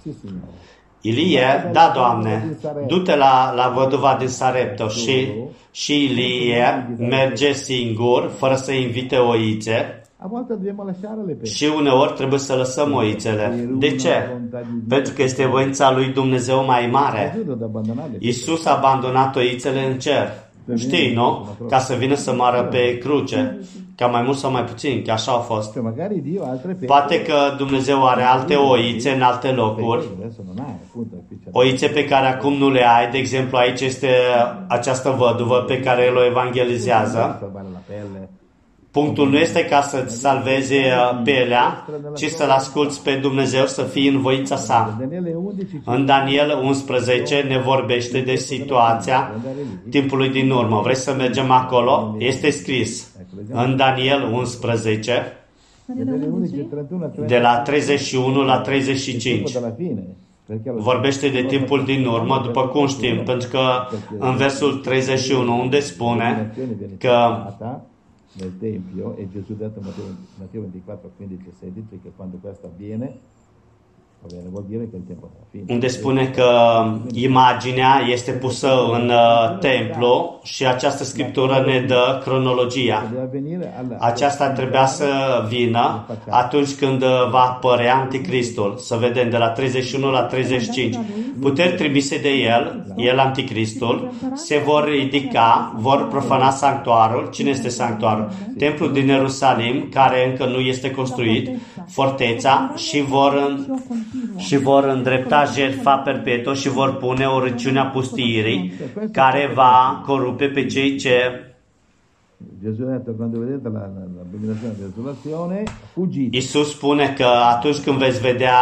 Ilie, da, Doamne, du-te la, la văduva din Sarepta. Și, și Ilie merge singur, fără să invite oițe. Și uneori trebuie să lăsăm oițele. De ce? Pentru că este voința lui Dumnezeu mai mare. Iisus a abandonat oițele în cer. Știi, nu? Ca să vină să moară pe cruce. Ca mai mult sau mai puțin, că așa a fost. Poate că Dumnezeu are alte oițe în alte locuri. Oițe pe care acum nu le ai. De exemplu, aici este această văduvă pe care el o evangelizează. Punctul nu este ca să-ți salvezi pielea, ci să-L asculți pe Dumnezeu să fii în voința sa. În Daniel unsprezece ne vorbește de situația timpului din urmă. Vrei să mergem acolo? Este scris în Daniel unsprezece, de la treizeci și unu la treizeci și cinci. Vorbește de timpul din urmă, după cum știm, pentru că în versul treizeci și unu, unde spune că nel Tempio, e Gesù detto Matteo, Matteo ventiquattro, quindici e sedici, che quando questo avviene, unde spune că imaginea este pusă în uh, templu și această scriptură ne dă cronologia. Aceasta trebuia să vină atunci când va apărea Anticristul. Să vedem de la treizeci și unu la treizeci și cinci. Puteri trimise de el, el Anticristul, se vor ridica, vor profana sanctuarul. Cine este sanctuarul? Templul din Ierusalim, care încă nu este construit, forteța, și vor, și vor îndrepta jertfa perpetuă și vor pune o râciune a pustiirii care va corupe pe cei ce... Iisus spune că atunci când veți vedea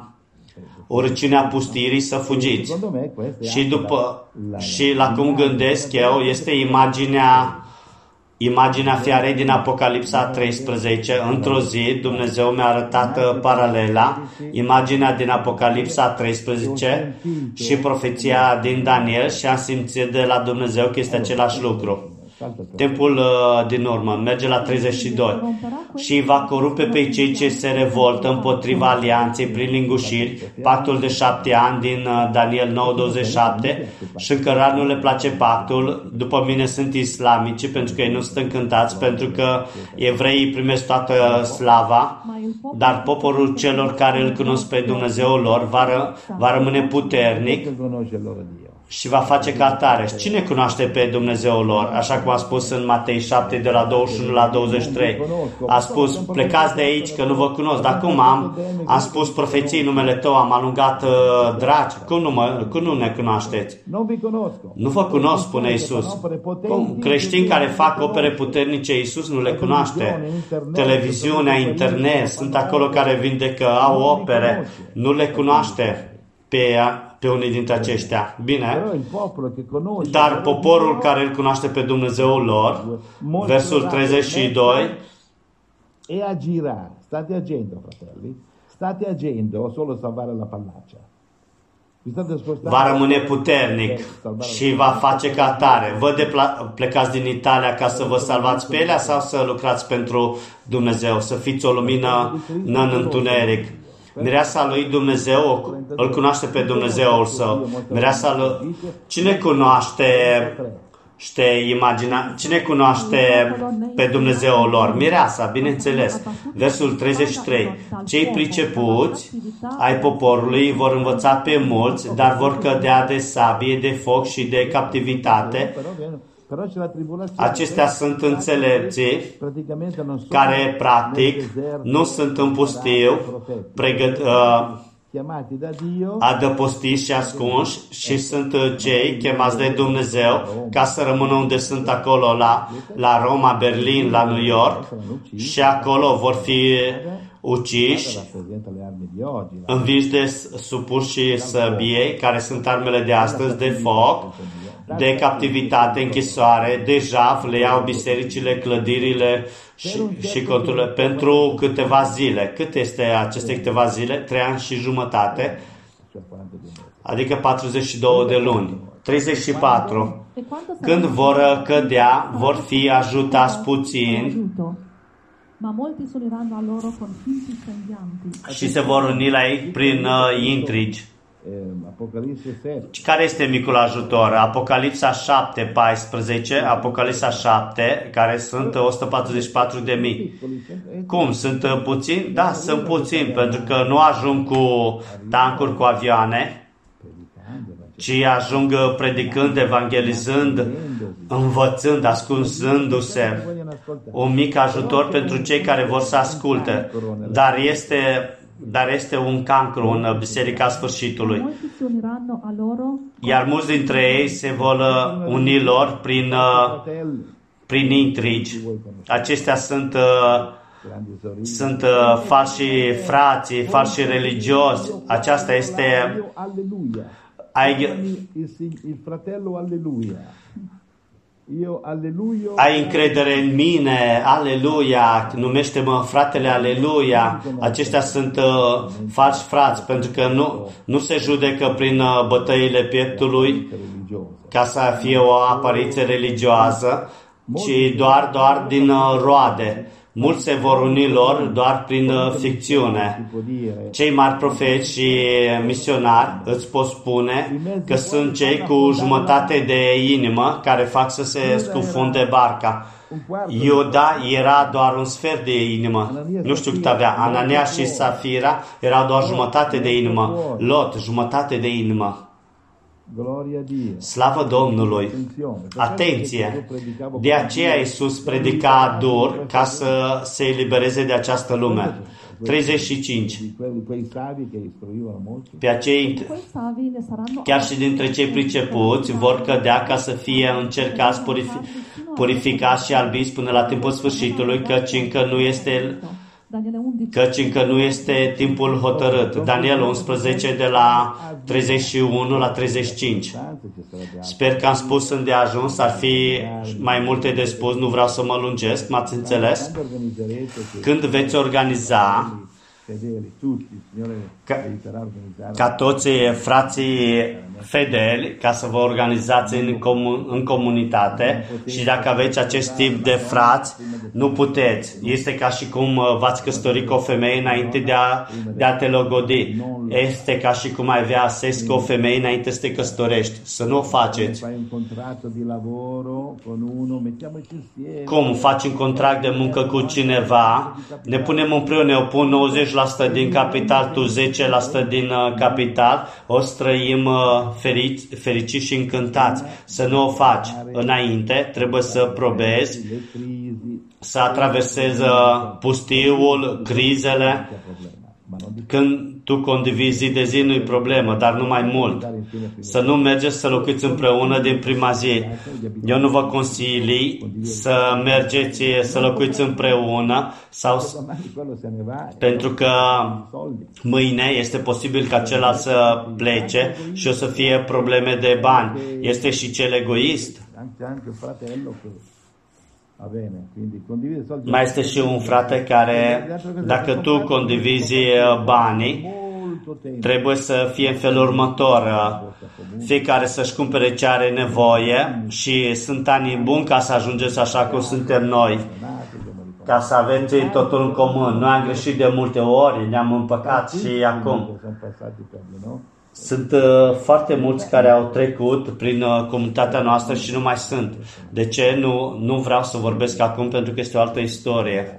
o râciune a pustiirii, să fugiți. Și după, și la cum gândesc eu, este imaginea Imaginea fiarei din Apocalipsa treisprezece. Într-o zi Dumnezeu mi-a arătat paralela, imaginea din Apocalipsa treisprezece și profeția din Daniel și am simțit de la Dumnezeu că este același lucru. Timpul uh, din urmă merge la treizeci și doi. Și va corupe pe cei ce se revoltă împotriva alianței prin lingușiri, pactul de șapte ani din uh, Daniel nouă douăzeci și șapte, și încă nu le place pactul. După mine sunt islamici, pentru că ei nu sunt încântați, pentru că evreii primesc toată slava, dar poporul celor care îl cunosc pe Dumnezeul lor va, ră, va rămâne puternic și va face ca atare. Cine cunoaște pe Dumnezeul lor? Așa cum a spus în Matei șapte, de la douăzeci și unu la douăzeci și trei. A spus, plecați de aici că nu vă cunosc. Dar cum am? Am spus profeții numele tău, am alungat uh, dragi. Cum nu, mă, cum nu ne cunoașteți? Nu vă cunosc, spune Iisus. Cum? Creștini care fac opere puternice, Iisus nu le cunoaște. Televiziunea, internet, sunt acolo care vindecă, au opere, nu le cunoaște pe pe unii dintre aceștia. Bine, dar poporul care îl cunoaște pe Dumnezeul lor, versul treizeci și doi, e agirà, state agendo, fratelli, state agendo, solo salvare la pallaccia. Va rămâne puternic și va face ca atare. Vă de plecați din Italia ca să vă salvați pe elea sau să lucrați pentru Dumnezeu, să fiți o lumină în întuneric. Mireasa lui Dumnezeu, îl cunoaște pe Dumnezeul său. Mireasa lui... Cine cunoaște, știe imagina, cine cunoaște pe Dumnezeul lor? Mireasa, bineînțeles. Versul treizeci și trei. Cei pricepuți ai poporului vor învăța pe mulți, dar vor cădea de sabie, de foc și de captivitate. Acestea sunt înțelepții care, practic, nu sunt în pustiu, pregăt, uh, adăpostiți și ascunși, și sunt cei chemați de Dumnezeu ca să rămână unde sunt acolo, la, la Roma, Berlin, la New York, și acolo vor fi uciși, înviși de supuși și săbiei, care sunt armele de astăzi, de foc, de captivitate, închisoare, de jaf, le iau bisericile, clădirile și, și conturile pentru câteva zile. Cât este aceste câteva zile? Trei ani și jumătate, adică patruzeci și două de luni. treizeci și patru. Când vor cădea, vor fi ajutați puțin și se vor uni la ei prin uh, intrigi. Care este micul ajutor? Apocalipsa șapte, paisprezece, Apocalipsa șapte, care sunt o sută patruzeci și patru de mii. Cum? Sunt puțini? Da, sunt puțini, pentru că nu ajung cu tancuri, cu avioane, ci ajung predicând, evangelizând, învățând, ascunzându-se. Un mic ajutor pentru cei care vor să asculte. Dar este... Dar este un cancru în Biserica Sfârșitului. Iar mulți dintre ei se vor uni lor prin, prin intrigi. Aceștia sunt, sunt falși frații, falși religioși. Aceasta este... Ai, ai încredere în mine, aleluia, numește-mă fratele, aleluia. Aceștia sunt uh, falși frați, pentru că nu, nu se judecă prin uh, bătăile pieptului ca să fie o apariție religioasă, ci doar, doar din uh, roade. Mulți se vor uni lor doar prin ficțiune. Cei mari profeți și misionari îți pot spune că sunt cei cu jumătate de inimă care fac să se scufunde barca. Iuda era doar un sfert de inimă. Nu știu cât avea. Anania și Safira erau doar jumătate de inimă. Lot, jumătate de inimă. Slavă Domnului! Atenție! De aceea Iisus predica dur ca să se elibereze de această lume. treizeci și cinci. Pe acei, chiar și dintre cei pricepuți, vor cădea ca să fie încercați, purifi, purificați și albiți până la timpul sfârșitului, căci încă nu este... căci încă nu este timpul hotărât. Daniel unsprezece de la treizeci și unu la treizeci și cinci. Sper că am spus îndeajuns, ar fi mai multe de spus, nu vreau să mă lungesc, m-ați înțeles? Când veți organiza ca, ca toți frații fideli, ca să vă organizați în, comun, în comunitate și dacă aveți acest tip de frați, nu puteți. Este ca și cum v-ați căsătorit cu o femeie înainte de a, de a te logodi. Este ca și cum ai avea sex cu o femeie înainte să te căsătorești. Să nu o faceți. Cum faci un contract de muncă cu cineva, ne punem împreună, eu pun nouăzeci la sută din capital, tu zece la sută din capital, o să trăim ferici, fericiți și încântați. Să nu o faci înainte, trebuie să probezi, să atraversezi pustiul, crizele. Când tu condivizi zi de zi, nu-i problemă, dar nu mai mult. Să nu mergeți să locuiți împreună din prima zi. Eu nu vă consilii să mergeți să locuiți împreună sau pentru că mâine este posibil ca celălalt să plece și o să fie probleme de bani. Este și cel egoist. Mai este și un frate care, dacă tu condivizi banii, trebuie să fie în felul următor. Fiecare să-și cumpere ce are nevoie și sunt ani buni ca să ajungeți așa cum suntem noi, ca să aveți totul în comun. Noi am greșit de multe ori, ne-am împăcat și acum. Sunt uh, foarte mulți care au trecut prin uh, comunitatea noastră și nu mai sunt. De ce? Nu, nu vreau să vorbesc acum pentru că este o altă istorie.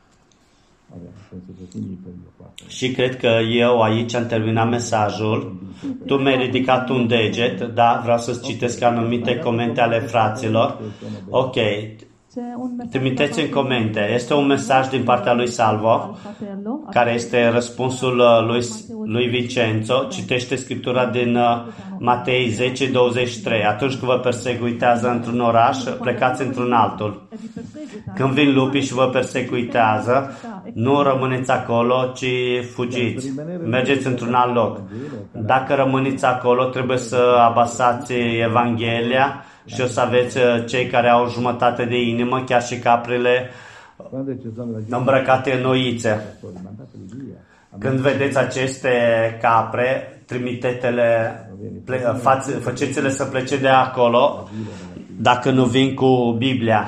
Și cred că eu aici am terminat mesajul. Tu mi-ai ridicat un deget, da, vreau să-ți citesc anumite comente ale fraților. Ok. Trimiteți în comente. Este un mesaj din partea lui Salvo, care este răspunsul lui, lui Vincenzo. Citește Scriptura din Matei zece douăzeci și trei. Atunci când vă persecuitează într-un oraș, plecați într-un altul. Când vin lupii și vă persecuitează, nu rămâneți acolo, ci fugiți. Mergeți într-un alt loc. Dacă rămâneți acolo, trebuie să abasați Evanghelia și o să aveți cei care au jumătate de inimă, chiar și caprele îmbrăcate în oițe. Când vedeți aceste capre, trimiteți-le, faceți-le să plece de acolo, dacă nu vin cu Biblia.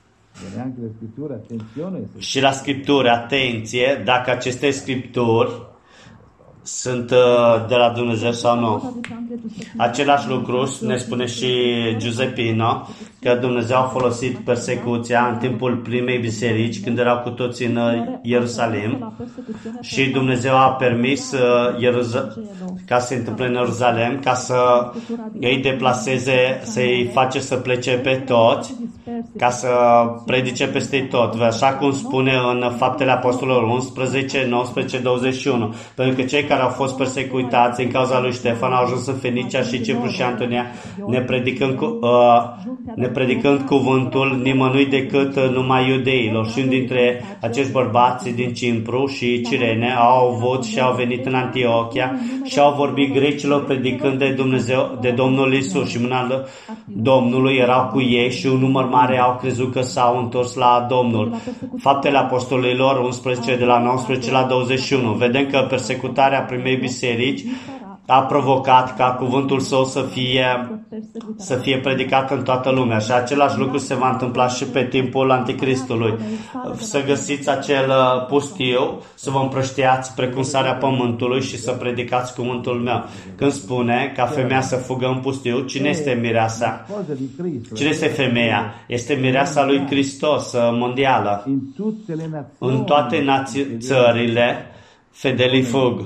Și la Scripturi, atenție, dacă aceste Scripturi sunt de la Dumnezeu sau nu. Același lucru ne spune și Giuseppino, că Dumnezeu a folosit persecuția în timpul primei biserici, când erau cu toți în Ierusalim, și Dumnezeu a permis ca să se întâmple în Ierusalim, ca să îi deplaseze, să-i face să plece pe toți, ca să predice peste tot. Așa cum spune în Faptele Apostolilor unsprezece, nouăsprezece, douăzeci și unu. Pentru că cei care au fost persecutați în cauza lui Ștefan au ajuns în Fenicia și Cipru și Antonia, ne predicând, cu, uh, ne predicând cuvântul nimănui decât numai iudeilor. Și unul dintre acești bărbați din Cipru și Cirene au avut și au venit în Antiochia și au vorbit grecilor predicând de Dumnezeu, de Domnul Iisus, și mâna Domnului erau cu ei și un număr mare au crezut că s-au întors la Domnul. Faptele Apostolilor unsprezece de la nouăsprezece la douăzeci și unu. Vedem că persecutarea primei biserici a provocat ca cuvântul său să fie, să fie predicat în toată lumea. Și același lucru se va întâmpla și pe timpul Anticristului. Să găsiți acel pustiu, să vă împrăștiați precum sarea pământului și să predicați cuvântul meu. Când spune ca femeia să fugă în pustiu, cine este mireasa? Cine este femeia? Este mireasa lui Hristos mondială. În toate nații, țările, fedelii fug.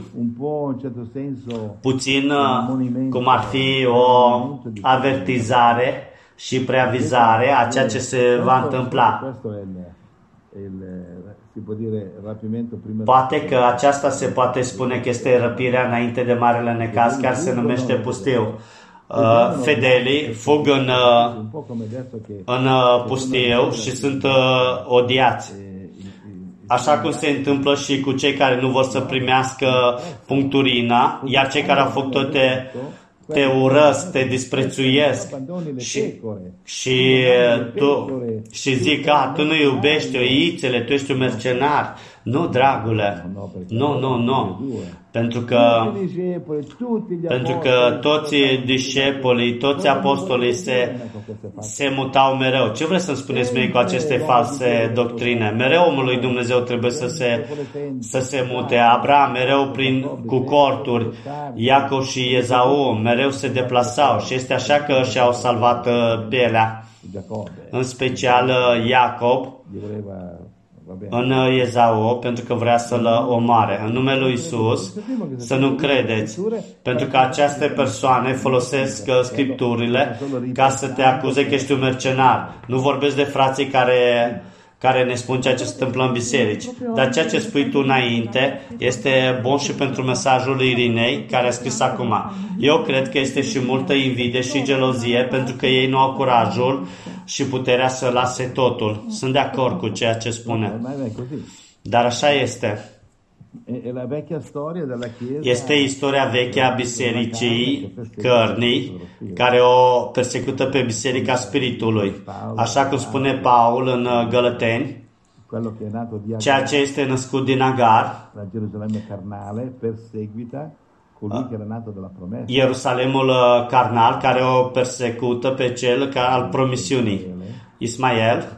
Puțin cum ar fi o avertizare și preavizare a ceea ce se va întâmpla. Poate că aceasta se poate spune că este răpirea înainte de marele necaz, care se numește pustiu. Uh, fedelii fug în, uh, în uh, pustiu și sunt uh, odiați. Așa cum se întâmplă și cu cei care nu vor să primească puncturina, iar cei care au făcut-o te, te urăsc, te disprețuiesc și, și, tu, și zic, a, tu nu iubești oițele, tu ești un mercenar. Nu, dragule, nu, nu, nu. Pentru că, pentru că toți discepolii, toți apostolii se, se mutau mereu. Ce vreți să-mi spuneți mie cu aceste false doctrine? Mereu omul lui Dumnezeu trebuie să se, să se mute. Abraham mereu prin, cu corturi, Iacov și Ezau mereu se deplasau și este așa că și-au salvat pielea. În special Iacov în Ezau, pentru că vrea să-l omoare. În numele lui Iisus, să nu credeți, pentru că aceste persoane folosesc Scripturile ca să te acuze că ești un mercenar. Nu vorbesc de frații care, care ne spun ceea ce se întâmplă în biserici. Dar ceea ce spui tu înainte este bun și pentru mesajul lui Irinei, care a scris acum. Eu cred că este și multă invidie și gelozie, pentru că ei nu au curajul și puterea să lase totul. Sunt de acord cu ceea ce spune. Dar așa este. Este istoria veche a bisericii cărnii, care o persecută pe biserica spiritului. Așa cum spune Paul în Gălăteni, ceea ce este născut din Agar, Ierusalemul carnal, care o persecută pe cel al promisiunii. Ismael,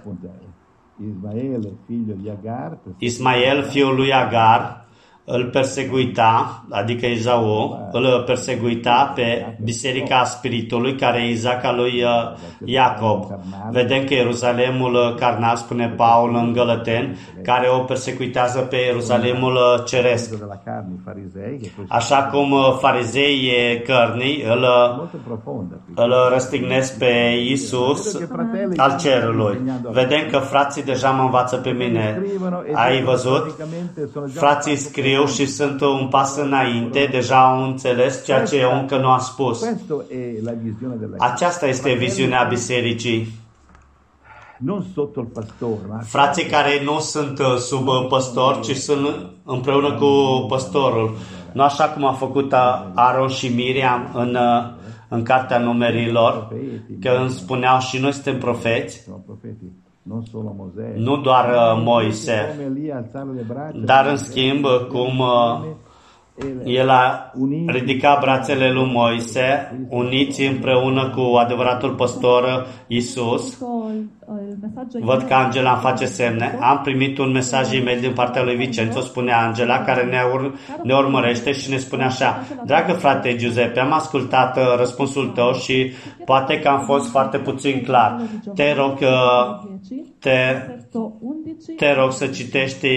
Ismael, fiul lui Agar, îl persecuita, adică Ezau, îl persecuita pe biserica spiritului, care e Isaac al lui Iacob. Vedem că Ierusalemul carnal, spune Paul în Gălăteni, care o persecuitează pe Ierusalemul ceresc. Așa cum farizei cărnii îl, îl răstignesc pe Iisus al cerului. Vedem că frații deja mă învață pe mine. Ai văzut? Frații scriu și sunt un pas înainte, deja au înțeles ceea ce eu încă nu am spus. Aceasta este viziunea bisericii. Frații care nu sunt sub păstor, ci sunt împreună cu păstorul. Nu așa cum a făcut Aron și Miriam în, în Cartea Numerilor, că îmi spuneau și noi suntem profeți. Nu doar Moise, dar în schimb cum el a ridicat brațele lui Moise, uniți împreună cu adevăratul păstor Iisus. Văd că Angela îmi face semne. Am primit un mesaj e-mail din partea lui Vicenzo, spune Angela, care ne, ur- ne urmărește și ne spune așa: dragă frate Giuseppe, am ascultat răspunsul tău și poate că am fost foarte puțin clar. Te rog, te, te rog să citești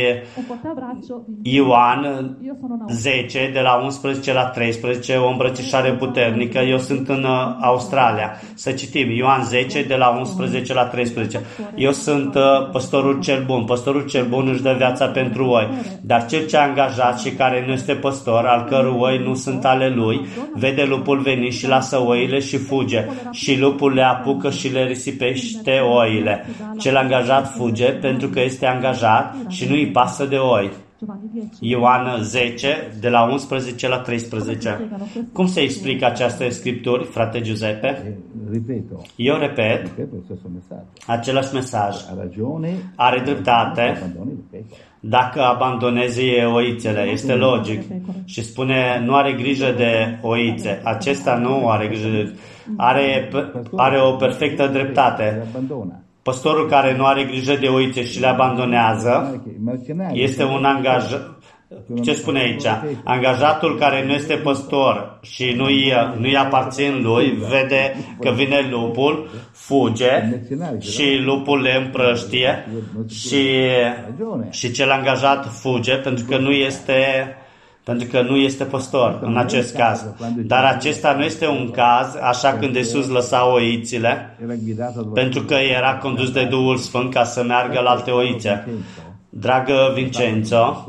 Ioan zece, de la unsprezece la treisprezece, o îmbrățișare puternică. Eu sunt în Australia. Să citim Ioan zece, de la unsprezece la treisprezece. Eu sunt uh, păstorul cel bun. Păstorul cel bun își dă viața pentru oi. Dar cel ce a angajat și care nu este păstor, al cărui oi nu sunt ale lui, vede lupul veni și lasă oile și fuge. Și lupul le apucă și le risipește oile. Cel angajat fuge pentru că este angajat și nu îi pasă de oi. Ioan zece, de la unsprezece la treisprezece. Cum se explică această scripturi, frate Giuseppe? Ripeto, Eu repet, ripeto lo stesso messaggio. același mesaj. Ha ragione, Are dreptate abbandoni le pecore. dacă abandonezi oițele. Este logic. Și spune, nu are grijă de oițe. Acesta nu are grijă de... Are, are o perfectă dreptate. Le abbandona. Păstorul care nu are grijă de oițe și le abandonează este un angajat. Ce spune aici? Angajatul care nu este păstor și nu-i, nu-i aparțin lui, vede că vine lupul, fuge și lupul le împrăștie și, și cel angajat fuge pentru că nu este... pentru că nu este păstor în acest caz. Dar acesta nu este un caz, așa când Iisus lăsa oițile, pentru că era condus de Duhul Sfânt ca să meargă la alte oițe. Dragă Vincenzo,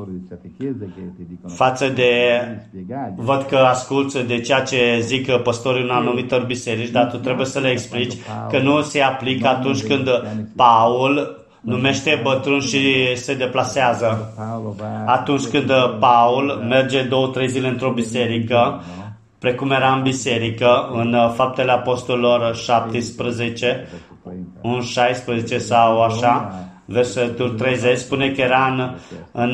față de... văd că asculți de ceea ce zic păstorii în anumitor biserici, dar tu trebuie să le explici că nu se aplică atunci când Paul numește bătrân și se deplasează. Atunci când Paul merge două, trei zile într-o biserică, precum era în biserică, în Faptele Apostolilor șaptesprezece, un șaisprezece sau așa, versetul treizeci, spune că era în, în,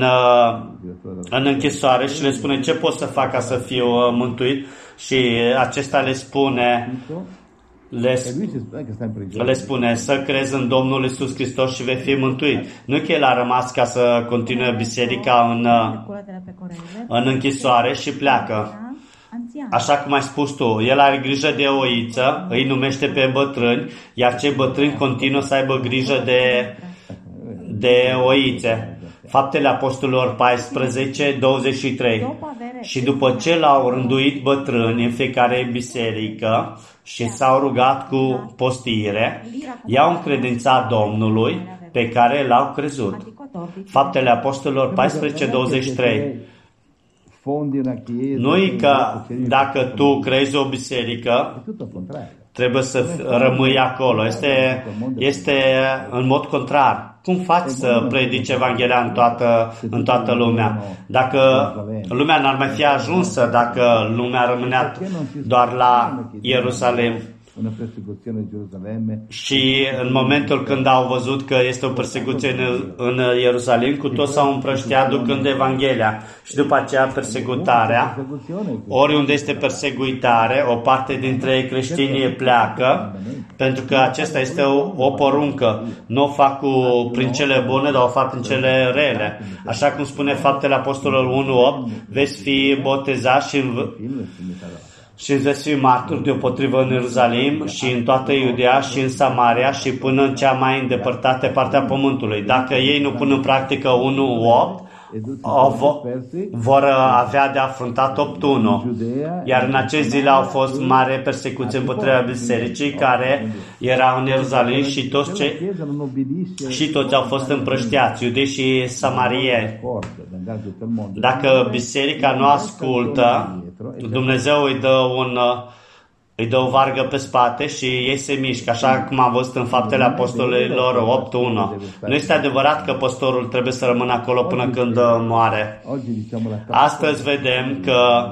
în închisoare și le spune ce pot să fac ca să fiu mântuit și acesta le spune Le, le spune să crezi în Domnul Iisus Hristos și vei fi mântuit. Nu că el a rămas ca să continue biserica în, în închisoare și pleacă. Așa cum ai spus tu, el are grijă de oiță, îi numește pe bătrâni, iar cei bătrâni continuă să aibă grijă de, de oițe. Faptele Apostolilor paisprezece, douăzeci și trei. Și după ce l-au rânduit bătrâni în fiecare biserică și s-au rugat cu postire, i-au încredințat Domnului pe care l-au crezut. Faptele Apostolilor paisprezece, douăzeci și trei. Nu-i că dacă tu crezi o biserică, trebuie să rămâi acolo. Este, este în mod contrar. Cum faci să predici Evanghelia în toată, în toată lumea? Dacă lumea n-ar mai fi ajunsă, dacă lumea rămânea doar la Ierusalim. Și în momentul când au văzut că este o persecuție în, în Ierusalim, cu toți s-au împrăștiat ducând Evanghelia. Și după aceea persecutarea, oriunde este persecutare, o parte dintre creștinii pleacă, pentru că acesta este o, o poruncă. Nu o fac cu, prin cele bune, dar o fac prin cele rele. Așa cum spune Faptele Apostolilor unu opt, veți fi botezați și și veți fi marturi deopotrivă în Ierusalim și în toată Iudea și în Samaria și până în cea mai îndepărtată parte a pământului. Dacă ei nu pun în practică unu opt, vor avea de afruntat opt unu. Iar în aceste zile au fost mare persecuție împotriva bisericii care era în Ierusalim și toți, ce, și toți au fost împrăștiați, iudei și samarieni. Dacă biserica nu ascultă, Dumnezeu îi dă un... îi dă o vargă pe spate și ei se mișcă, așa cum am văzut în Faptele Apostolilor opt unu. Nu este adevărat că păstorul trebuie să rămână acolo până când moare. Astăzi vedem că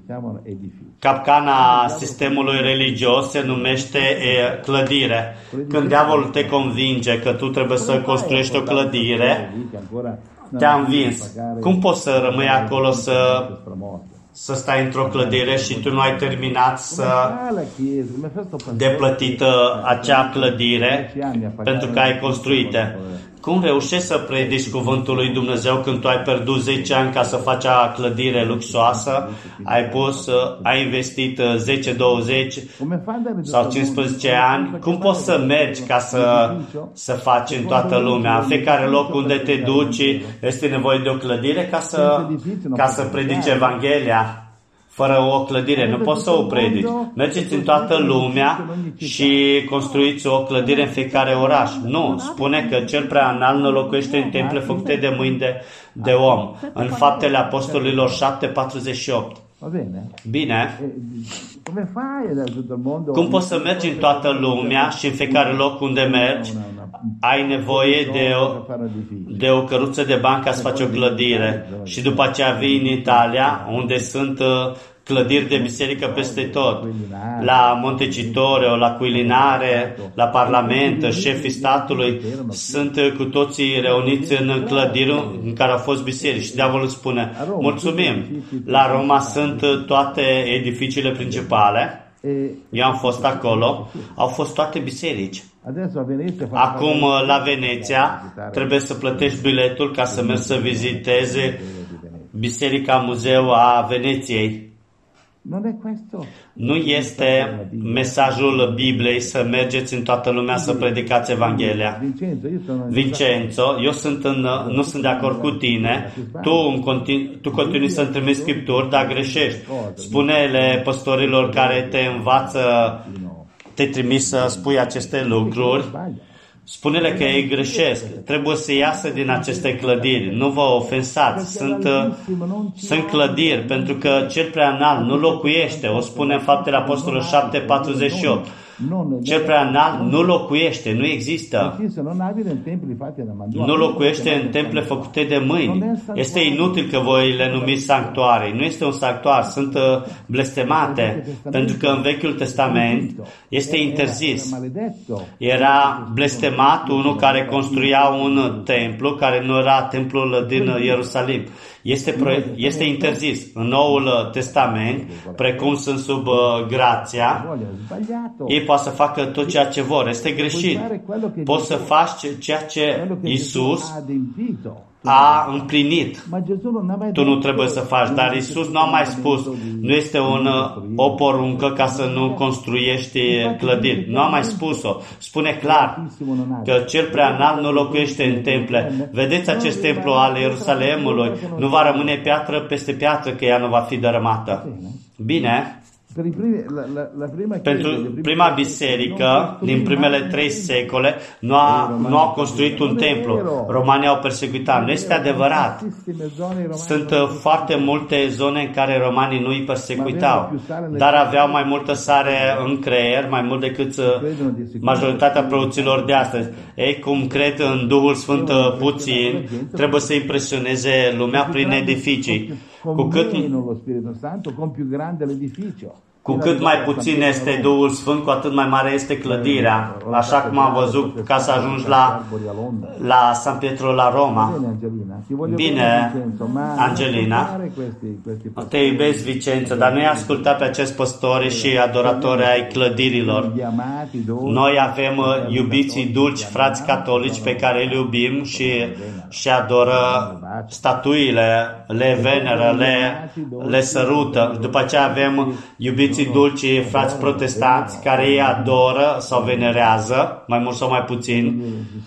capcana sistemului religios se numește clădire. Când diavolul te convinge că tu trebuie să construiești o clădire, te-a învins. Cum poți să rămâi acolo să... să stai într-o clădire și tu nu ai terminat să deplătit acea clădire pentru că ai construite? Cum reușești să predici cuvântul lui Dumnezeu când tu ai pierdut zece ani ca să faci o clădire luxoasă, ai pus, ai investit zece, douăzeci sau cincisprezece ani? Cum poți să mergi ca să, să faci în toată lumea? În fiecare loc unde te duci este nevoie de o clădire ca să, ca să predici Evanghelia. Fără o clădire nu poți să o predici. Mergeți în toată lumea și construiți o clădire în fiecare oraș. Nu, spune că cel prea înalt nu locuiește în temple făcute de mâini de, de om. În Faptele Apostolilor șapte, patruzeci și opt. Bine. Cum poți să mergi în toată lumea și în fiecare loc unde mergi ai nevoie de o, de o căruță de bani ca să faci o clădire. Și după aceea vii în Italia, unde sunt clădiri de biserică peste tot. La Montecitorio, la Quirinale, la Parlament, șefii statului sunt cu toții reuniți în clădiri în care au fost biserici. Și diavolul spune, mulțumim, la Roma sunt toate edificiile principale. Eu am fost acolo, au fost toate biserici. Acum la Veneția trebuie să plătești biletul ca să mergi să vizitezi Biserica Muzeu a Veneției. Nu este mesajul Bibliei să mergeți în toată lumea să predicați Evanghelia. Vincenzo, eu sunt în, nu sunt de acord cu tine. Tu, în continu, tu continui să-mi trimiți scripturi, dar greșești. Spune-le păstorilor care te învață, te trimis să spui aceste lucruri. Spune-le că ei greșesc. Trebuie să iasă din aceste clădiri. Nu vă ofensați. Sunt, sunt clădiri, pentru că cel prea înalt nu locuiește. O spune în Faptele Apostolilor șapte patruzeci și opt. Cel prea înalt nu locuiește, nu există. Nu locuiește în temple făcute de mâini. Este inutil că voi le numiți sanctuare. Nu este un sanctuar, sunt blestemate. Pentru că în Vechiul Testament este interzis. Era blestemat unul care construia un templu, care nu era templul din Ierusalim. Este, este interzis. În Noul Testament, precum sunt sub uh, grația, ei pot să facă tot ceea ce vor. Este greșit. Poți să faci ceea ce Iisus a împlinit. Tu nu trebuie să faci, dar Iisus nu a mai spus, nu este un, o poruncă ca să nu construiești clădiri. Nu a mai spus-o. Spune clar că cel prea înalt nu locuiește în temple. Vedeți acest templu al Ierusalemului, nu va rămâne piatră peste piatră, că ea nu va fi dărâmată. Bine. Pentru prima biserică, din primele trei secole, nu a, nu au construit un templu. Romanii au persecutat. Nu este adevărat. Sunt foarte multe zone în care romanii nu îi persecutau, dar aveau mai multă sare în creier, mai mult decât majoritatea preoților de astăzi. Ei, cum cred în Duhul Sfânt puțin, trebuie să impresioneze lumea prin edificii. Cu cât Cu cât mai puțin este Duhul Sfânt, cu atât mai mare este clădirea. Așa cum am văzut ca să ajungi la, la San Pietro la Roma. Bine, Angelina, te iubesc, Vincenzo, dar nu-i asculta pe acești păstori și adoratori ai clădirilor. Noi avem iubiții dulci, frați catolici pe care îi iubim și, și adoră statuile, le veneră, le, le sărută. După aceea avem iubiții dulci, frați protestanți, care îi adoră sau venerează, mai mult sau mai puțin,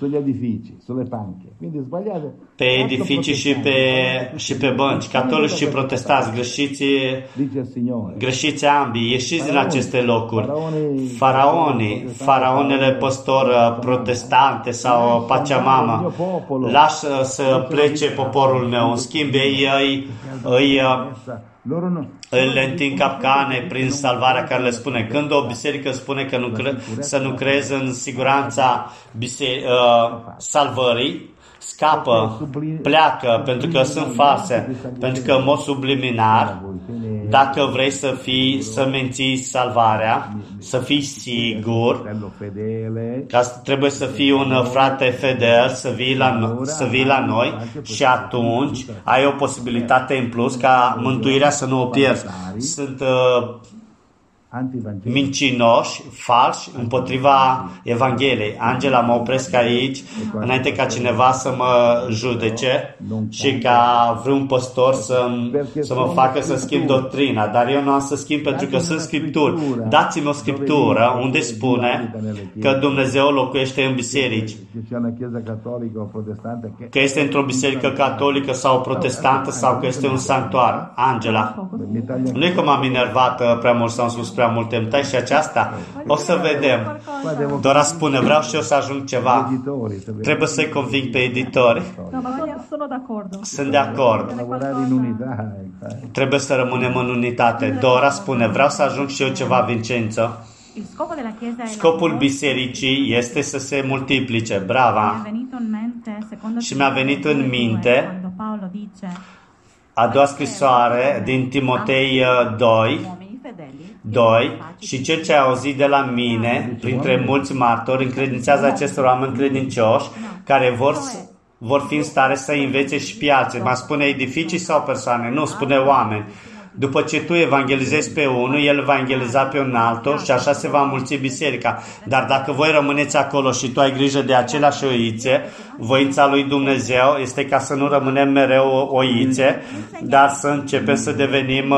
pe edificii și pe, și pe bănci. Catolici și protestanți, greșiți, greșiți ambii, ieșiți din aceste locuri. Faraonii, faraonele păstor protestante sau Pachamama, lasă să plece poporul meu. În schimb, ei îi, îi le întind capcane prin salvarea care le spune. Când o biserică spune că nu cre- să nu crezi în siguranța bise- uh, salvării, scapă, pleacă, pentru că sunt false, pentru că în mod subliminar, dacă vrei să fii, să menții salvarea, să fii sigur, că trebuie să fii un frate fidel, să vii la, să vii la noi și atunci ai o posibilitate în plus ca mântuirea să nu o pierzi. Sunt uh, mincinoși, falși, împotriva Evangheliei. Angela, mă opresc aici, înainte ca cineva să mă judece și ca vreun păstor să, să mă facă să schimb doctrina. Dar eu nu am să schimb pentru că sunt scripturi. Dați-mi o scriptură unde spune că Dumnezeu locuiește în biserici. Că este într-o biserică catolică sau protestantă sau că este un sanctuar. Angela, nu e că m-am enervat prea mult sau am spus prea mult, îmi tai și aceasta? O să vedem. Dora spune, vreau și eu să ajung ceva. Trebuie să-i conving pe editori. Sunt de acord. Trebuie să rămânem în unitate. Dora spune, vreau să ajung și eu ceva, Vincenzo. Scopul bisericii este să se multiplice. Brava! Și mi-a venit în minte a doua scrisoare din Timotei doi, doi, și cel ce a auzit de la mine, printre mulți martori, încredințează acestor oameni credincioși, care vor, vor fi în stare să învețe și pe alții. Mă spune edificii sau persoane? Nu, spune oameni. După ce tu evangelizezi pe unul, el va evangeliza pe un altul și așa se va mulți biserica. Dar dacă voi rămâneți acolo și tu ai grijă de aceleași oițe, voința lui Dumnezeu este ca să nu rămânem mereu oițe, dar să începem să devenim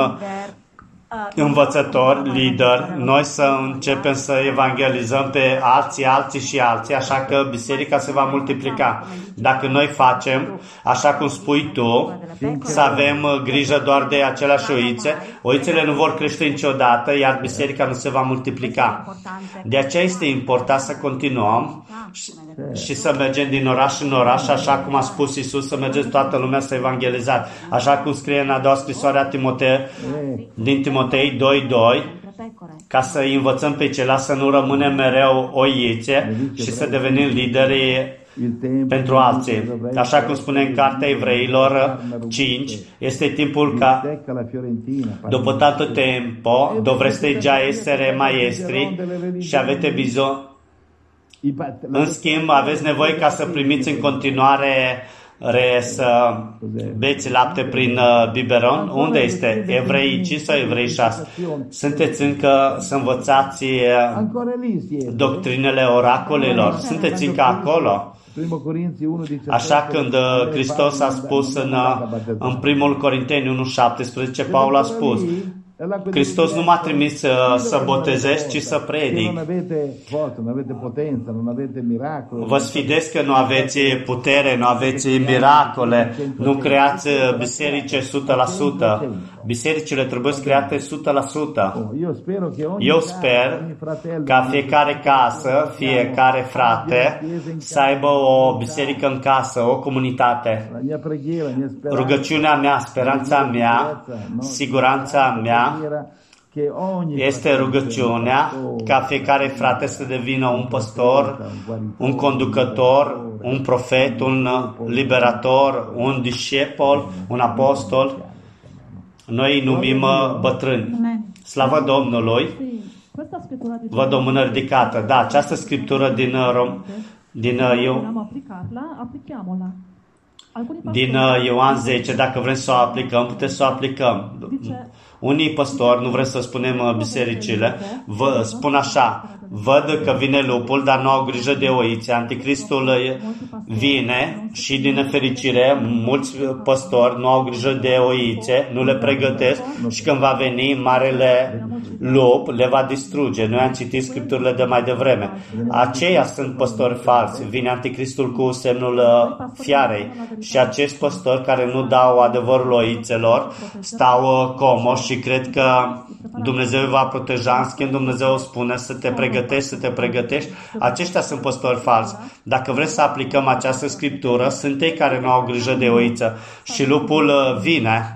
învățători, lideri, noi să începem să evangelizăm pe alții, alții și alții, așa că biserica se va multiplica. Dacă noi facem, așa cum spui tu, să avem grijă doar de aceleași oițe, oițele nu vor crește niciodată, iar biserica nu se va multiplica. De aceea este important să continuăm și, și să mergem din oraș în oraș, așa cum a spus Iisus, să mergeți toată lumea să evangelizați. Așa cum scrie în a doua scrisoare a Timotei, din Timotei doi doi, ca să învățăm pe ceilalți să nu rămânem mereu oițe și să devenim lideri pentru alții. Așa cum spune în Cartea Evreilor cinci, este timpul ca dopo tanto tempo dovreste già essere maestri și avete bisogno. În schimb, aveți nevoie ca să primiți în continuare re, să beți lapte prin uh, biberon. Unde este? Evrei cinci sau Evrei șase? Sunteți încă să învățați uh, doctrinele oracolelor. Sunteți încă acolo. Așa când uh, Hristos a spus în, uh, în primul Corinteni unu șaptesprezece, Paul a spus: Hristos nu m-a trimis să, să botezez, ci să predic. Vă sfidesc că nu aveți putere, nu aveți miracole, nu creați biserici o sută la sută. Bisericile trebuie create o sută la sută. Eu sper ca fiecare casă, fiecare frate să aibă o biserică în casă, o comunitate. Rugăciunea mea, speranța mea, siguranța mea este rugăciunea ca fiecare frate să devină un păstor, un conducător, un profet, un liberator, un discepol, un apostol. Noi îi numim bătrâni. Slavă Domnului! Văd o mână ridicată. Da, această scriptură din, din, eu, din Ioan zece, dacă vrem să o aplicăm, putem să o aplicăm. Unii păstori, nu vrem să spunem bisericile, vă spun așa: văd că vine lupul, dar nu au grijă de oițe. Anticristul vine și, din nefericire, mulți păstori nu au grijă de oițe, nu le pregătesc și când va veni marele lup, le va distruge. Noi am citit scripturile de mai devreme. Aceia sunt păstori falsi. Vine Anticristul cu semnul fiarei și acești păstori care nu dau adevărul oițelor stau comoși și cred că Dumnezeu îi va proteja. În schimb, Dumnezeu spune să te pregătești, să te pregătești. Aceștia sunt păstori falsi. Dacă vrem să aplicăm această scriptură, sunt ei care nu au grijă de oiță și lupul vine.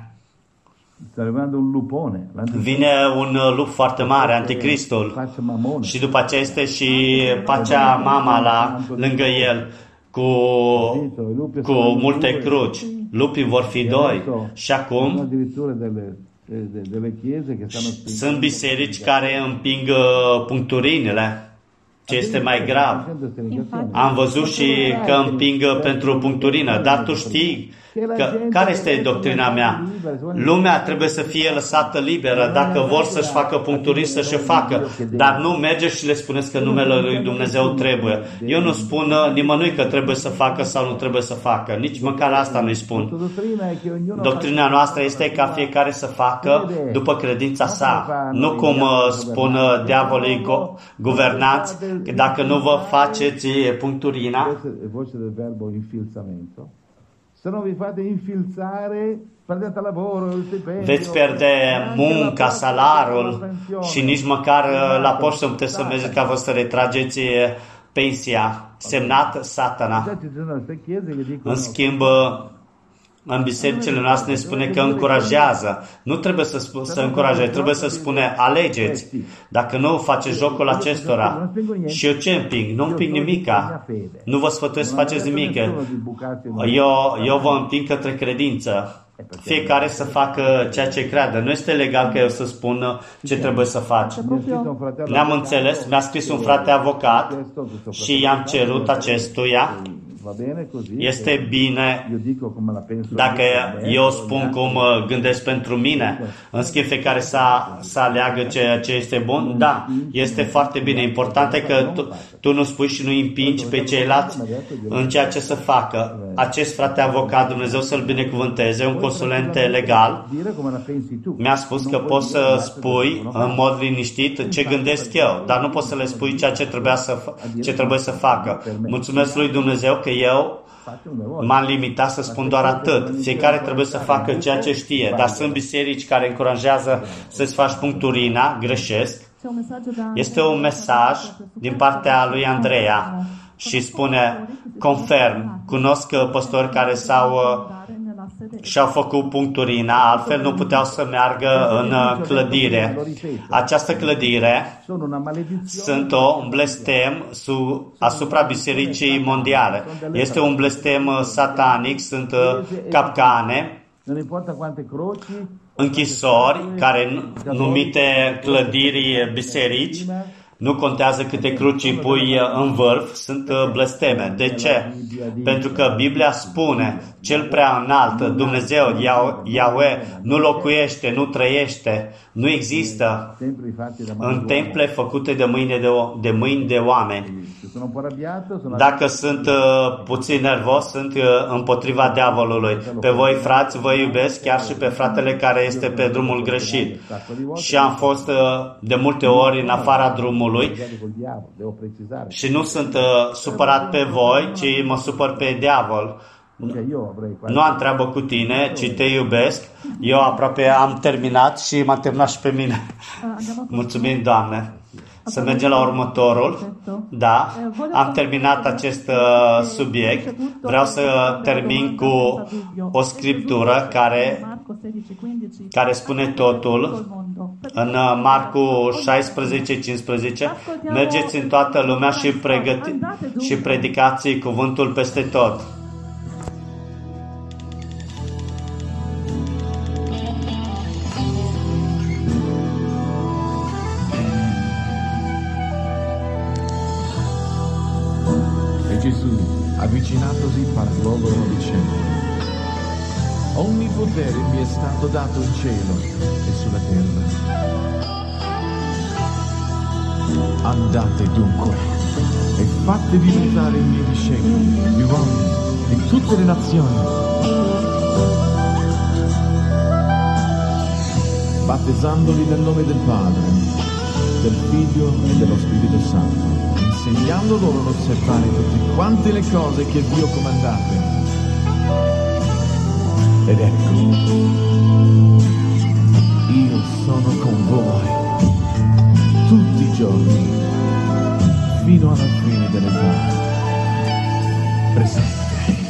Vine un lup foarte mare, Anticristul, și după aceea este și pacea mama la, lângă el cu, cu multe cruci. Lupii vor fi doi și acum sunt biserici care împing puncturinile. Ce este mai grav? Am văzut și că împing pentru puncturină, dar tu știi că, care este doctrina mea? Lumea trebuie să fie lăsată liberă. Dacă vor să-și facă puncturini, să-și facă. Dar nu mergeți și le spuneți că numele lui Dumnezeu trebuie. Eu nu spun nimănui că trebuie să facă sau nu trebuie să facă. Nici măcar asta nu-i spun. Doctrina noastră este ca fiecare să facă după credința sa. Nu cum spun diavolii guvernanți, că dacă nu vă faceți puncturina, se non vi fate infilzare, perdete lavoro, il stipendio, veți pierde munca, salariul și nici măcar la poștă nu puteți să mergeți ca vă să retrageți pensia. Semnat Satana. În schimb, în bisericile noastre ne spune că încurajează. Nu trebuie să, sp- să încurajeze, trebuie să spune alegeți. Dacă nu, faceți jocul acestora. Și eu ce împing? Nu împing nimica. Nu vă sfătuiesc să faceți nimic. Eu, eu vă împing către credință. Fiecare să facă ceea ce crede. Nu este legal că eu să spun ce trebuie să faci. Ne-am înțeles, mi-a scris un frate avocat și i-am cerut acestuia. Este bine dacă eu spun cum gândesc pentru mine, în schimb fiecare să, să aleagă ceea ce este bun. Da, este foarte bine. Important e că tu, tu nu spui și nu îi împingi pe ceilalți în ceea ce să facă. Acest frate avocat, Dumnezeu să-l binecuvânteze, un consulent legal, mi-a spus că poți să spui în mod liniștit ce gândesc eu, dar nu poți să le spui ceea ce, trebuia să, ce trebuie să facă. Mulțumesc lui Dumnezeu că eu m-am limitat să spun doar atât. Fiecare trebuie să facă ceea ce știe, dar sunt biserici care încurajează să-ți faci puncturina, greșesc. Este un mesaj din partea lui Andreea și spune, confirm, cunosc păstori care s-au și-au făcut puncturina, altfel nu puteau să meargă în clădire. Această clădire sunt o, un blestem su, asupra Bisericii Mondiale. Este un blestem satanic, sunt capcane, închisori, care numite clădiri biserici. Nu contează câte cruci pui în vârf, sunt blesteme. De ce? Pentru că Biblia spune, cel prea înalt, Dumnezeu, Yahweh, nu locuiește, nu trăiește, nu există în temple făcute de mâini de, de, mâini de oameni. Dacă sunt uh, puțin nervos, sunt uh, împotriva diavolului. Pe voi, frați, vă iubesc, chiar și pe fratele care este pe drumul greșit. Și am fost uh, de multe ori în afara drumului și nu sunt uh, supărat pe voi, ci mă supăr pe diavol. Nu am treabă cu tine, ci te iubesc. Eu aproape am terminat și m-am terminat și pe mine. Mulțumim, Doamne. Să mergem la următorul. Da, am terminat acest uh, subiect. Vreau să termin cu o scriptură care, care spune totul. În uh, Marcu șaisprezece cincisprezece, mergeți în toată lumea și, pregăti- și predicați cuvântul peste tot. Gesù, avvicinatosi, parlò loro dicendo: ogni potere mi è stato dato in cielo e sulla terra. Andate dunque e fate diventare i miei discepoli, gli uomini di tutte le nazioni, battezzandoli nel nome del Padre, del Figlio e dello Spirito Santo, insegnando loro ad osservare tutte quante le cose che vi ho comandate. Ed ecco, io sono con voi tutti i giorni, fino alla fine dell'età. Presente.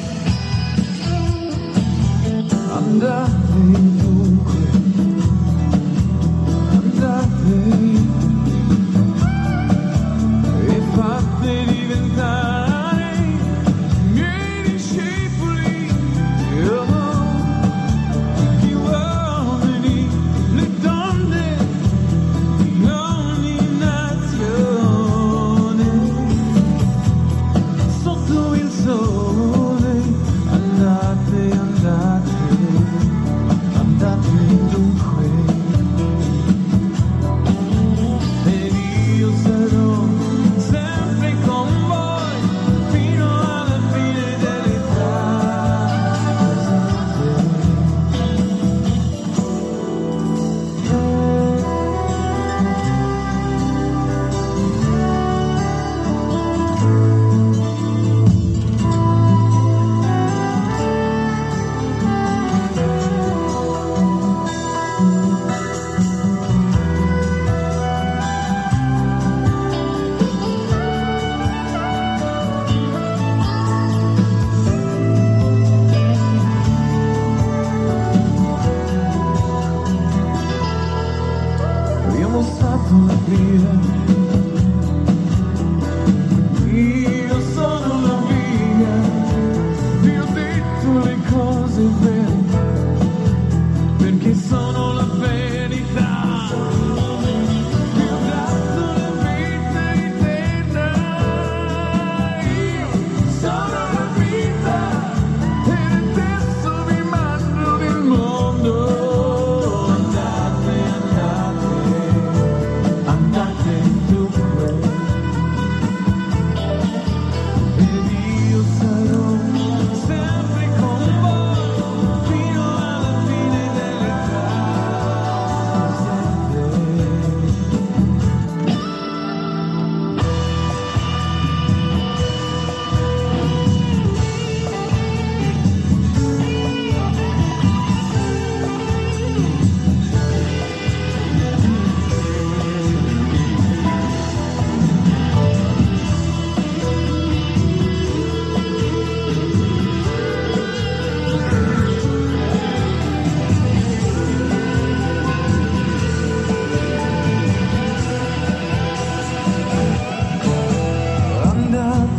Andate dunque, andate e fate diventare i miei discepoli, gli uomini, le donne di ogni nazione, sotto il sole, andate, andate.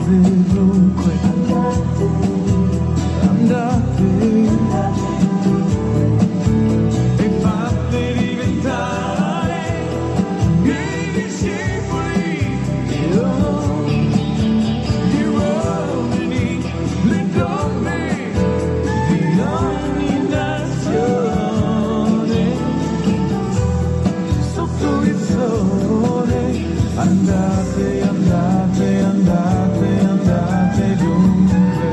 dunque, andate e fate diventare i discepoli di uomini, le donne di ogni nazione, sotto il sole. Andate, andate, andate, andate dunque,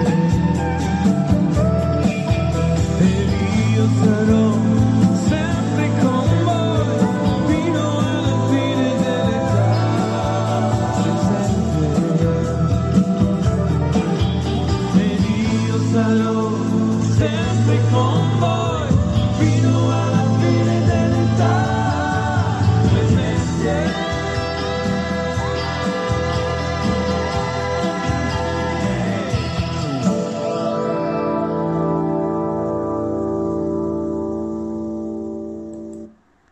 ed io sarò sempre con voi fino alla fine dell'età presente, ed io sarò sempre con voi.